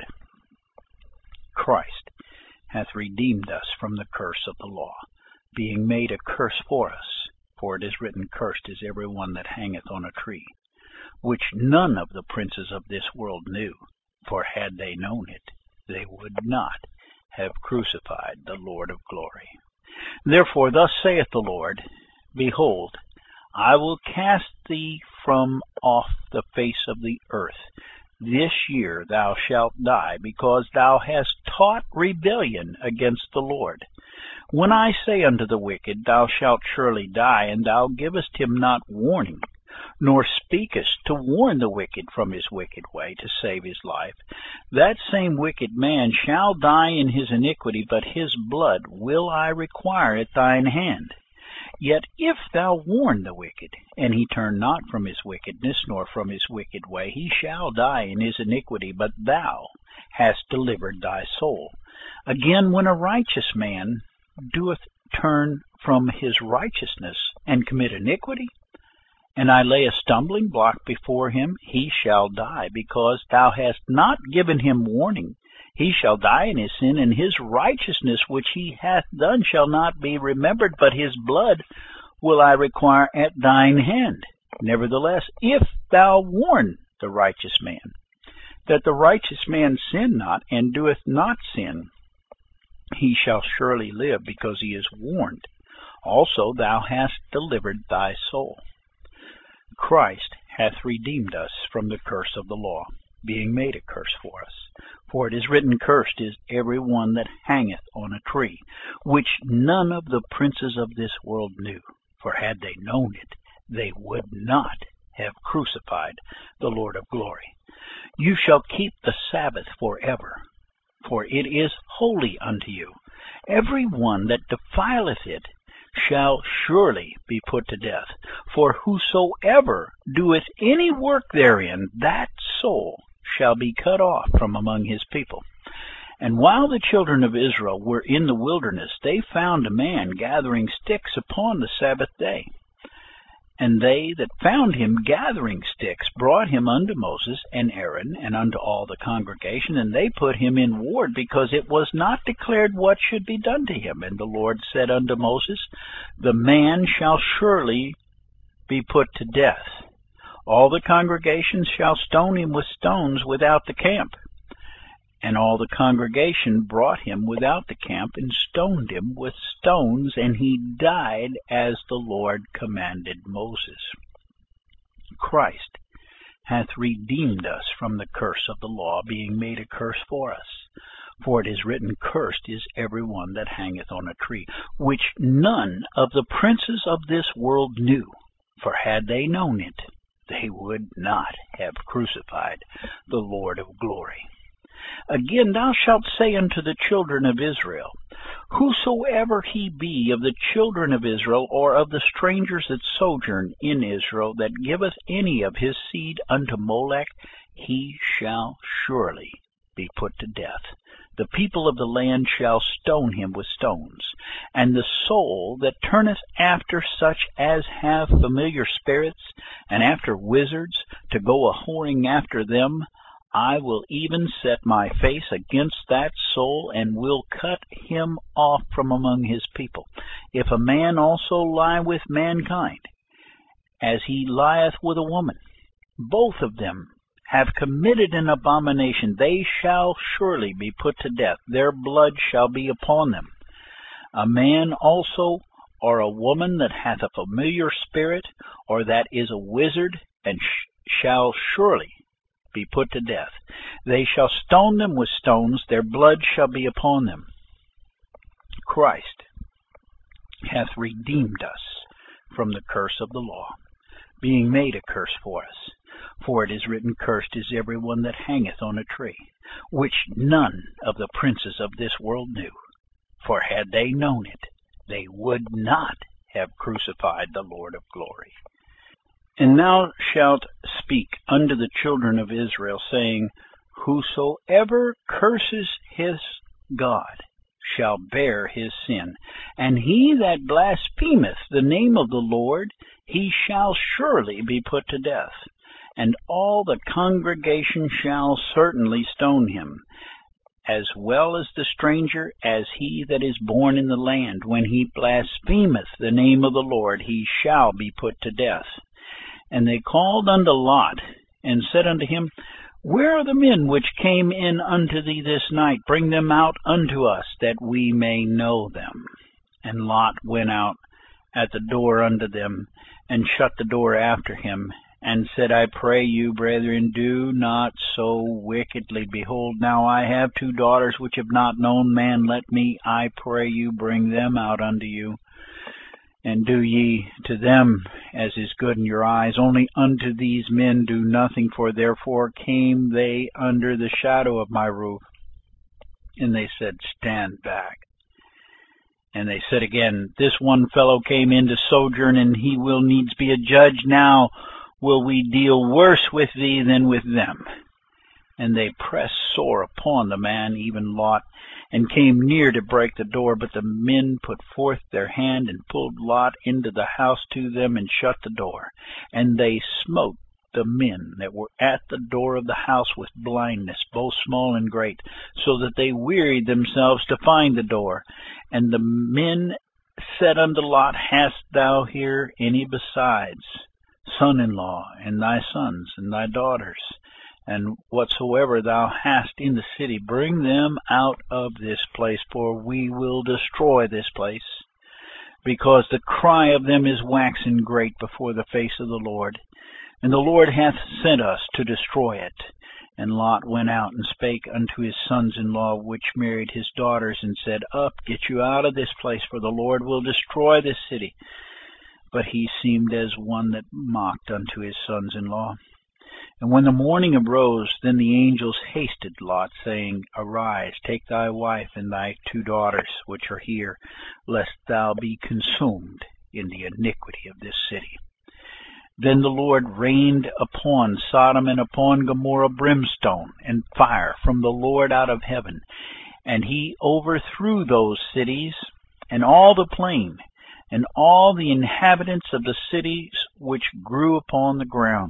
Christ hath redeemed us from the curse of the law, being made a curse for us. For it is written, Cursed is every one that hangeth on a tree, which none of the princes of this world knew. For had they known it, they would not have crucified the Lord of glory. Therefore thus saith the Lord, Behold, I will cast thee from off the face of the earth. This year thou shalt die, because thou hast taught rebellion against the Lord. When I say unto the wicked, Thou shalt surely die, and thou givest him not warning, nor speakest to warn the wicked from his wicked way, to save his life, that same wicked man shall die in his iniquity, but his blood will I require at thine hand. Yet if thou warn the wicked, and he turn not from his wickedness, nor from his wicked way, he shall die in his iniquity, but thou hast delivered thy soul. Again, when a righteous man doeth turn from his righteousness, and commit iniquity, and I lay a stumbling block before him, he shall die, because thou hast not given him warning. He shall die in his sin, and his righteousness which he hath done shall not be remembered, but his blood will I require at thine hand. Nevertheless, if thou warn the righteous man, that the righteous man sin not, and doeth not sin, he shall surely live, because he is warned. Also thou hast delivered thy soul. Christ hath redeemed us from the curse of the law, being made a curse for us. For it is written, Cursed is every one that hangeth on a tree, which none of the princes of this world knew. For had they known it, they would not have crucified the Lord of glory. You shall keep the Sabbath forever, for it is holy unto you. Every one that defileth it shall surely be put to death. For whosoever doeth any work therein, that soul shall be cut off from among his people. And while the children of Israel were in the wilderness, they found a man gathering sticks upon the Sabbath day. And they that found him gathering sticks brought him unto Moses and Aaron and unto all the congregation, and they put him in ward, because it was not declared what should be done to him. And the Lord said unto Moses, The man shall surely be put to death. All the congregation shall stone him with stones without the camp. And all the congregation brought him without the camp, and stoned him with stones, and he died as the Lord commanded Moses. Christ hath redeemed us from the curse of the law, being made a curse for us. For it is written, Cursed is every one that hangeth on a tree, which none of the princes of this world knew. For had they known it, they would not have crucified the Lord of glory. Again, thou shalt say unto the children of Israel, Whosoever he be of the children of Israel, or of the strangers that sojourn in Israel, that giveth any of his seed unto Molech, he shall surely be put to death. The people of the land shall stone him with stones. And the soul that turneth after such as have familiar spirits, and after wizards, to go a-whoring after them, I will even set my face against that soul, and will cut him off from among his people. If a man also lie with mankind, as he lieth with a woman, both of them have committed an abomination, they shall surely be put to death. Their blood shall be upon them. A man also, or a woman that hath a familiar spirit, or that is a wizard, and shall surely be put to death. They shall stone them with stones, their blood shall be upon them. Christ hath redeemed us from the curse of the law, being made a curse for us. For it is written, Cursed is every one that hangeth on a tree, which none of the princes of this world knew. For had they known it, they would not have crucified the Lord of glory. And thou shalt speak unto the children of Israel, saying, Whosoever curses his God shall bear his sin, and he that blasphemeth the name of the Lord, he shall surely be put to death. And all the congregation shall certainly stone him, as well as the stranger, as he that is born in the land. When he blasphemeth the name of the Lord, he shall be put to death. And they called unto Lot, and said unto him, Where are the men which came in unto thee this night? Bring them out unto us, that we may know them. And Lot went out at the door unto them, and shut the door after him, and said, I pray you, brethren, do not so wickedly. Behold, now I have 2 daughters which have not known man. Let me, I pray you, bring them out unto you. And do ye to them as is good in your eyes. Only unto these men do nothing, for therefore came they under the shadow of my roof. And they said, Stand back. And they said again, This one fellow came in to sojourn, and he will needs be a judge. Now will we deal worse with thee than with them? And they pressed sore upon the man, even Lot, and came near to break the door. But the men put forth their hand, and pulled Lot into the house to them, and shut the door. And they smote the men that were at the door of the house with blindness, both small and great, so that they wearied themselves to find the door. And the men said unto Lot, Hast thou here any besides son-in-law, and thy sons, and thy daughters? And whatsoever thou hast in the city, bring them out of this place, for we will destroy this place, because the cry of them is waxen great before the face of the Lord. And the Lord hath sent us to destroy it. And Lot went out and spake unto his sons-in-law, which married his daughters, and said, Up, get you out of this place, for the Lord will destroy this city. But he seemed as one that mocked unto his sons-in-law. And when the morning arose, then the angels hasted Lot, saying, Arise, take thy wife and thy 2 daughters, which are here, lest thou be consumed in the iniquity of this city. Then the Lord rained upon Sodom and upon Gomorrah brimstone and fire from the Lord out of heaven, And he overthrew those cities, and all the plain, and all the inhabitants of the cities which grew upon the ground.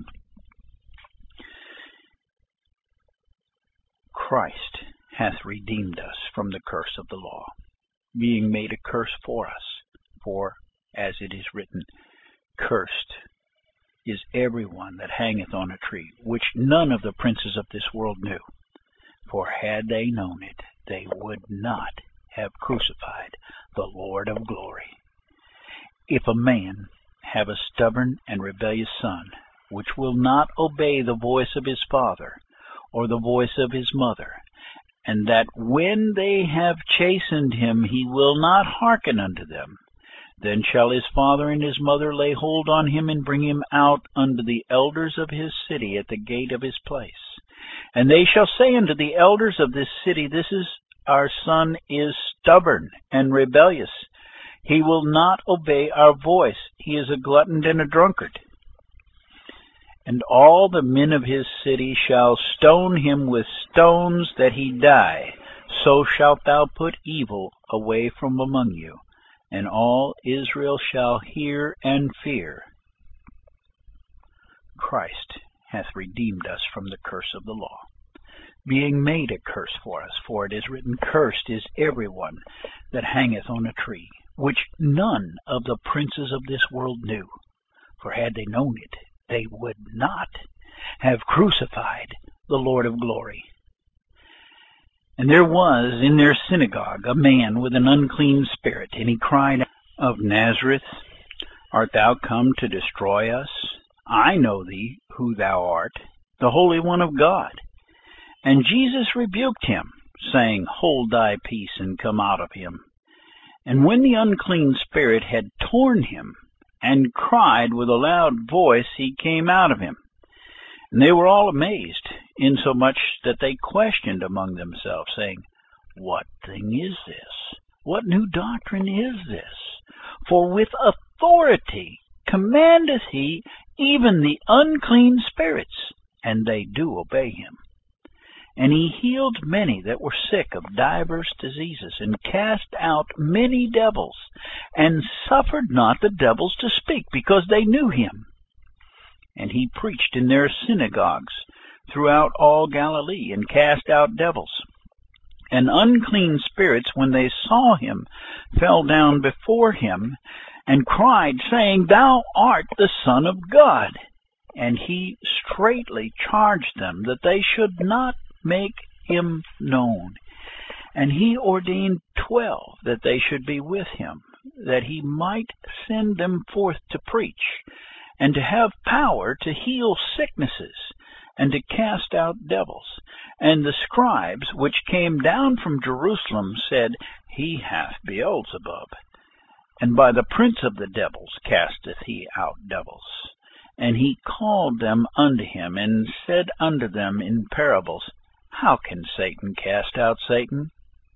Christ hath redeemed us from the curse of the law, being made a curse for us. For, as it is written, Cursed is every one that hangeth on a tree, which none of the princes of this world knew. For had they known it, they would not have crucified the Lord of glory. If a man have a stubborn and rebellious son, which will not obey the voice of his father, or the voice of his mother, and that when they have chastened him he will not hearken unto them, then shall his father and his mother lay hold on him, and bring him out unto the elders of his city at the gate of his place. And they shall say unto the elders of this city, This is our son is stubborn and rebellious. He will not obey our voice. He is a glutton and a drunkard. And all the men of his city shall stone him with stones that he die. So shalt thou put evil away from among you, and all Israel shall hear and fear. Christ hath redeemed us from the curse of the law, being made a curse for us. For it is written, Cursed is every one that hangeth on a tree, which none of the princes of this world knew. For had they known it, they would not have crucified the Lord of glory. And there was in their synagogue a man with an unclean spirit, and he cried, Of Nazareth, art thou come to destroy us? I know thee, who thou art, the Holy One of God. And Jesus rebuked him, saying, Hold thy peace, and come out of him. And when the unclean spirit had torn him, and cried with a loud voice, he came out of him. And they were all amazed, insomuch that they questioned among themselves, saying, What thing is this? What new doctrine is this? For with authority commandeth he even the unclean spirits, and they do obey him. And he healed many that were sick of divers diseases, and cast out many devils, and suffered not the devils to speak, because they knew him. And he preached in their synagogues throughout all Galilee, and cast out devils. And unclean spirits, when they saw him, fell down before him, and cried, saying, Thou art the Son of God. And he straitly charged them that they should not make him known. And he ordained 12 that they should be with him, that he might send them forth to preach, and to have power to heal sicknesses, and to cast out devils. And the scribes which came down from Jerusalem said, He hath Beelzebub, and by the prince of the devils casteth he out devils. And he called them unto him, and said unto them in parables, How can Satan cast out Satan?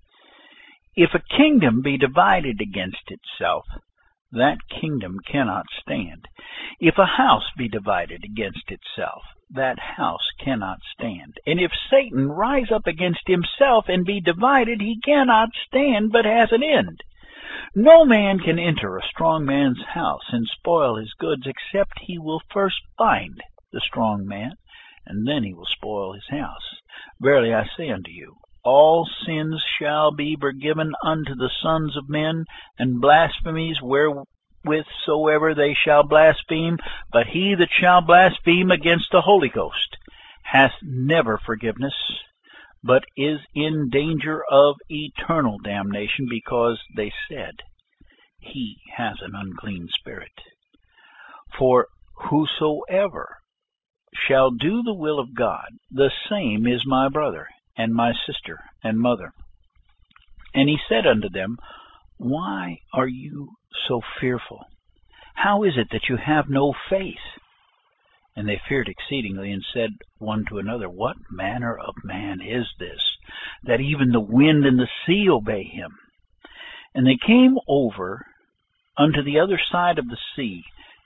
If a kingdom be divided against itself, that kingdom cannot stand. If a house be divided against itself, that house cannot stand. And if Satan rise up against himself and be divided, he cannot stand, but has an end. No man can enter a strong man's house and spoil his goods, except he will first bind the strong man, and then he will spoil his house. Verily I say unto you, all sins shall be forgiven unto the sons of men, and blasphemies wherewith soever they shall blaspheme, but he that shall blaspheme against the Holy Ghost hath never forgiveness, but is in danger of eternal damnation, because they said, He has an unclean spirit. For whosoever shall do the will of God, the same is my brother, and my sister, and mother. And he said unto them, Why are you so fearful? How is it that you have no faith? And they feared exceedingly, and said one to another, What manner of man is this, that even the wind and the sea obey him? And they came over unto the other side of the sea,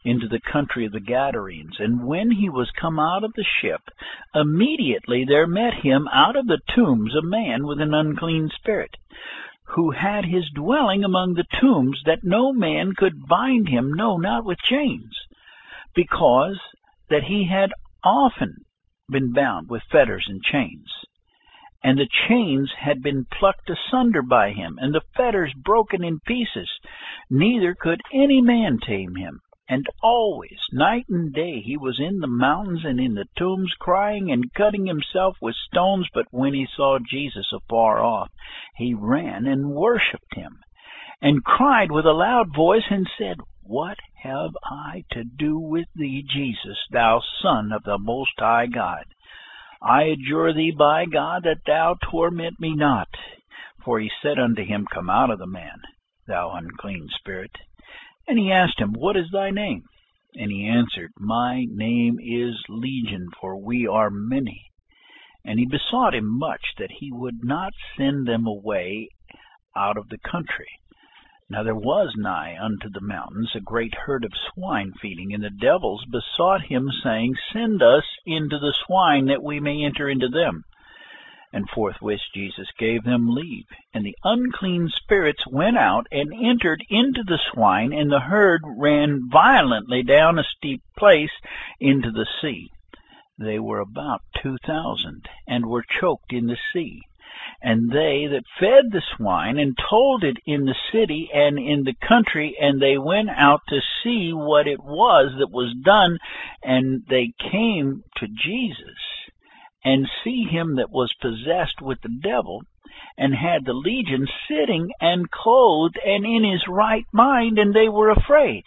into the country of the Gadarenes. And when he was come out of the ship, immediately there met him out of the tombs a man with an unclean spirit, who had his dwelling among the tombs, that no man could bind him, no, not with chains, because that he had often been bound with fetters and chains. And the chains had been plucked asunder by him, and the fetters broken in pieces. Neither could any man tame him. And always, night and day, he was in the mountains and in the tombs, crying and cutting himself with stones. But when he saw Jesus afar off, he ran and worshipped him, and cried with a loud voice, and said, What have I to do with thee, Jesus, thou Son of the Most High God? I adjure thee by God that thou torment me not. For he said unto him, Come out of the man, thou unclean spirit. And he asked him, What is thy name? And he answered, My name is Legion, for we are many. And he besought him much that he would not send them away out of the country. Now there was nigh unto the mountains a great herd of swine feeding, and the devils besought him, saying, Send us into the swine, that we may enter into them. And forthwith Jesus gave them leave. And the unclean spirits went out and entered into the swine, and the herd ran violently down a steep place into the sea. They were about 2,000, and were choked in the sea. And they that fed the swine, and told it in the city and in the country, and they went out to see what it was that was done. And they came to Jesus, and see him that was possessed with the devil, and had the legion, sitting and clothed, and in his right mind, and they were afraid.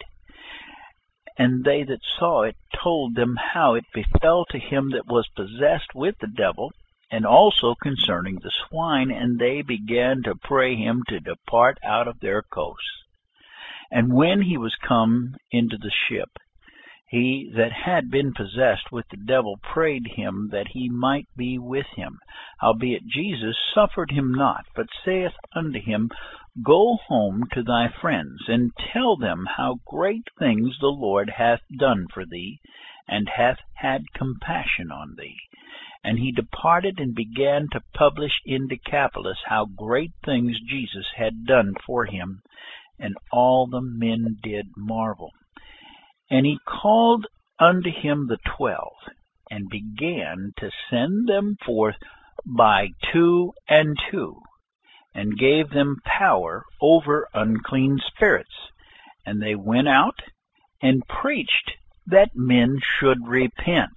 And they that saw it told them how it befell to him that was possessed with the devil, and also concerning the swine. And they began to pray him to depart out of their coasts. And when he was come into the ship, he that had been possessed with the devil prayed him that he might be with him. Howbeit Jesus suffered him not, but saith unto him, Go home to thy friends, and tell them how great things the Lord hath done for thee, and hath had compassion on thee. And he departed, and began to publish in Decapolis how great things Jesus had done for him, and all the men did marvel. And he called unto him the 12, and began to send them forth by 2 and 2, and gave them power over unclean spirits. And they went out and preached that men should repent.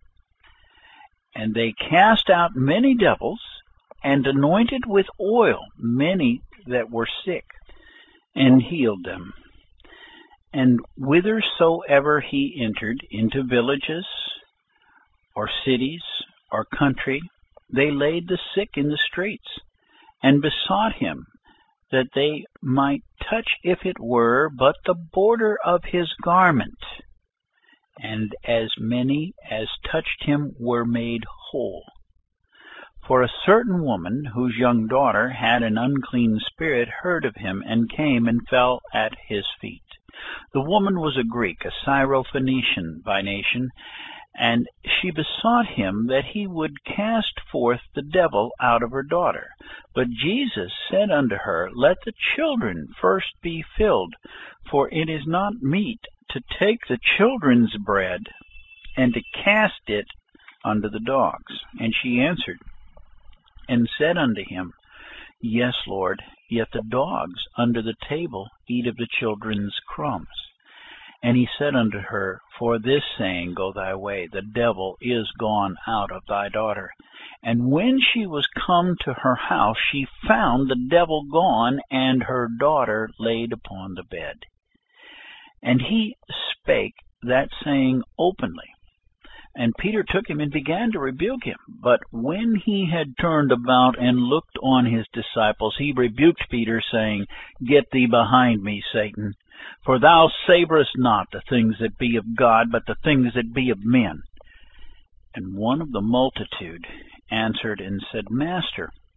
And they cast out many devils, and anointed with oil many that were sick, and healed them. And whithersoever he entered, into villages, or cities, or country, they laid the sick in the streets, and besought him that they might touch, if it were but the border of his garment. And as many as touched him were made whole. For a certain woman, whose young daughter had an unclean spirit, heard of him, and came and fell at his feet. The woman was a Greek, a Syrophoenician by nation, and she besought him that he would cast forth the devil out of her daughter. But Jesus said unto her, Let the children first be filled, for it is not meet to take the children's bread, and to cast it unto the dogs. And she answered and said unto him, Yes, Lord, yet the dogs under the table eat of the children's crumbs. And he said unto her, For this saying go thy way, the devil is gone out of thy daughter. And when she was come to her house, she found the devil gone, and her daughter laid upon the bed. And he spake that saying openly. And Peter took him and began to rebuke him. But when he had turned about and looked on his disciples, he rebuked Peter, saying, Get thee behind me, Satan, for thou savorest not the things that be of God, but the things that be of men. And one of the multitude answered and said, Master,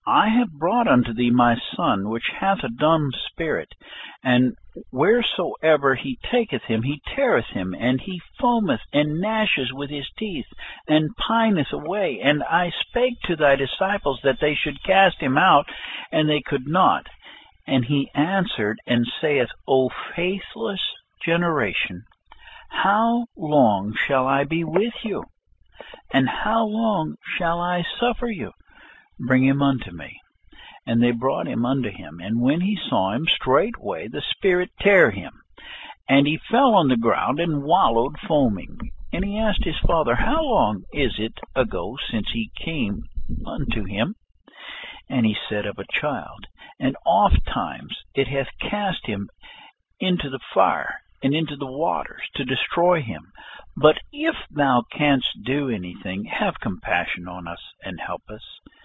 I have brought unto thee my son, which hath a dumb spirit, and wheresoever he taketh him, he teareth him, and he foameth and gnasheth with his teeth, and pineth away. And I spake to thy disciples that they should cast him out, and they could not. And he answered and saith, O faithless generation, how long shall I be with you? And how long shall I suffer you? Bring him unto me. And they brought him unto him. And when he saw him, straightway the spirit tare him. And he fell on the ground and wallowed foaming. And he asked his father, How long is it ago since he came unto him? And he said, Of a child. And oft times it hath cast him into the fire and into the waters to destroy him. But if thou canst do anything, have compassion on us and help us.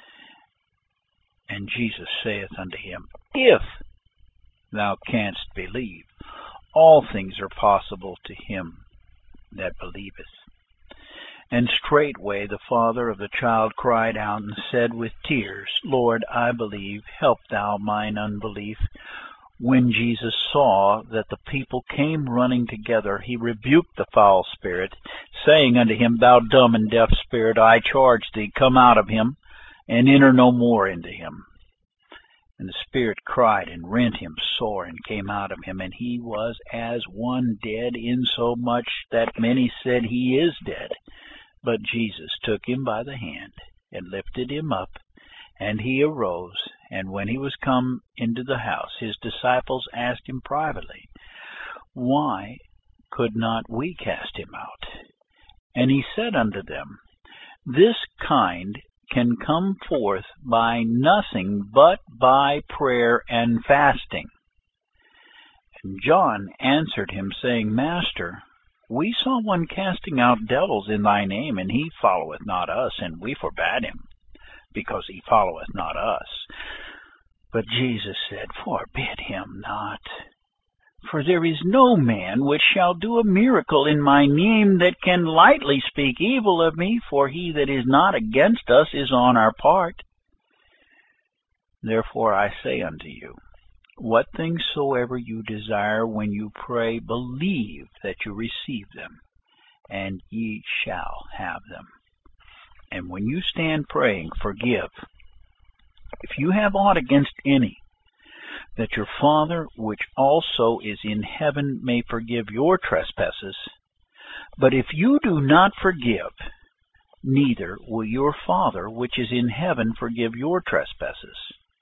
And Jesus saith unto him, If thou canst believe, all things are possible to him that believeth. And straightway the father of the child cried out and said with tears, Lord, I believe, help thou mine unbelief. When Jesus saw that the people came running together, he rebuked the foul spirit, saying unto him, Thou dumb and deaf spirit, I charge thee, come out of him, and enter no more into him. And the spirit cried and rent him sore, and came out of him, and he was as one dead, insomuch that many said, He is dead. But Jesus took him by the hand, and lifted him up, and he arose. And when he was come into the house, his disciples asked him privately, Why could not we cast him out? And he said unto them, This kind can come forth by nothing but by prayer and fasting. And John answered him, saying, Master, we saw one casting out devils in thy name, and he followeth not us, and we forbade him, because he followeth not us. But Jesus said, Forbid him not. For there is no man which shall do a miracle in my name that can lightly speak evil of me, for he that is not against us is on our part. Therefore I say unto you, what things soever you desire when you pray, believe that you receive them, and ye shall have them. And when you stand praying, forgive, if you have aught against any, that your Father which also is in heaven may forgive your trespasses. But if you do not forgive, neither will your Father which is in heaven forgive your trespasses.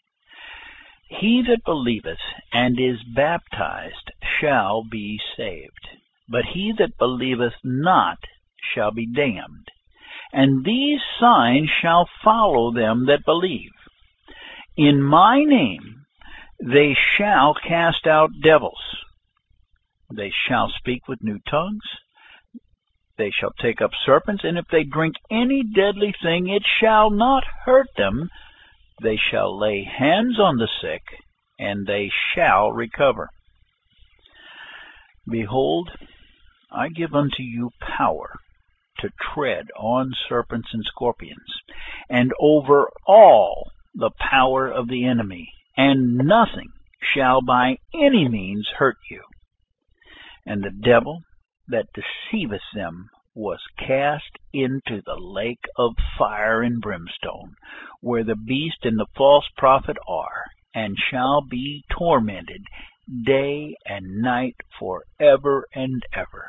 He that believeth and is baptized shall be saved, but he that believeth not shall be damned. And these signs shall follow them that believe. In my name they shall cast out devils. They shall speak with new tongues. They shall take up serpents, and if they drink any deadly thing, it shall not hurt them. They shall lay hands on the sick, and they shall recover. Behold, I give unto you power to tread on serpents and scorpions, and over all the power of the enemy, and nothing shall by any means hurt you. And the devil that deceiveth them was cast into the lake of fire and brimstone, where the beast and the false prophet are, and shall be tormented day and night forever and ever.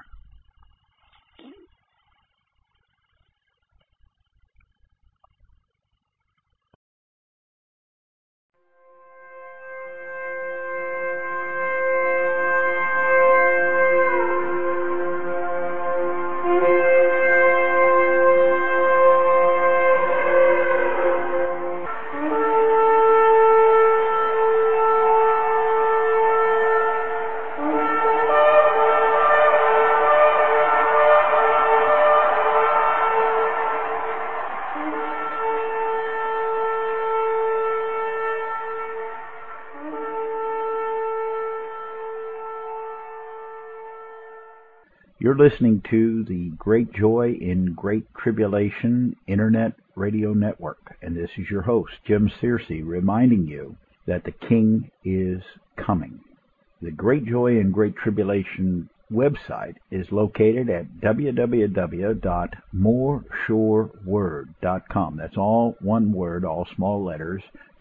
You're listening to the Great Joy in Great Tribulation Internet Radio Network. And this is your host, Jim Searcy, reminding you that the King is coming. The Great Joy and Great Tribulation website is located at www.moreshoreword.com. That's all one word, all small letters,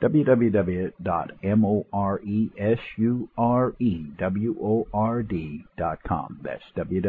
www.moreshoreword.com. That's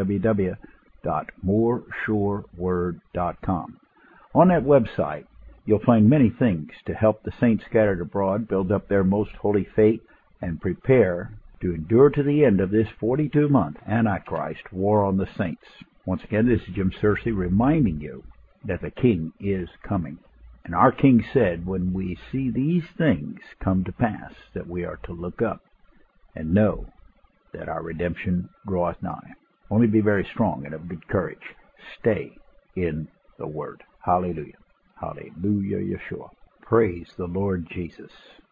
www.moreshoreword.com. On that website, you'll find many things to help the saints scattered abroad build up their most holy faith and prepare to endure to the end of this 42-month Antichrist war on the saints. Once again, this is Jim Searcy reminding you that the King is coming. And our King said, when we see these things come to pass, that we are to look up and know that our redemption draweth nigh. Only be very strong and of good courage. Stay in the Word. Hallelujah. Hallelujah, Yeshua. Praise the Lord Jesus.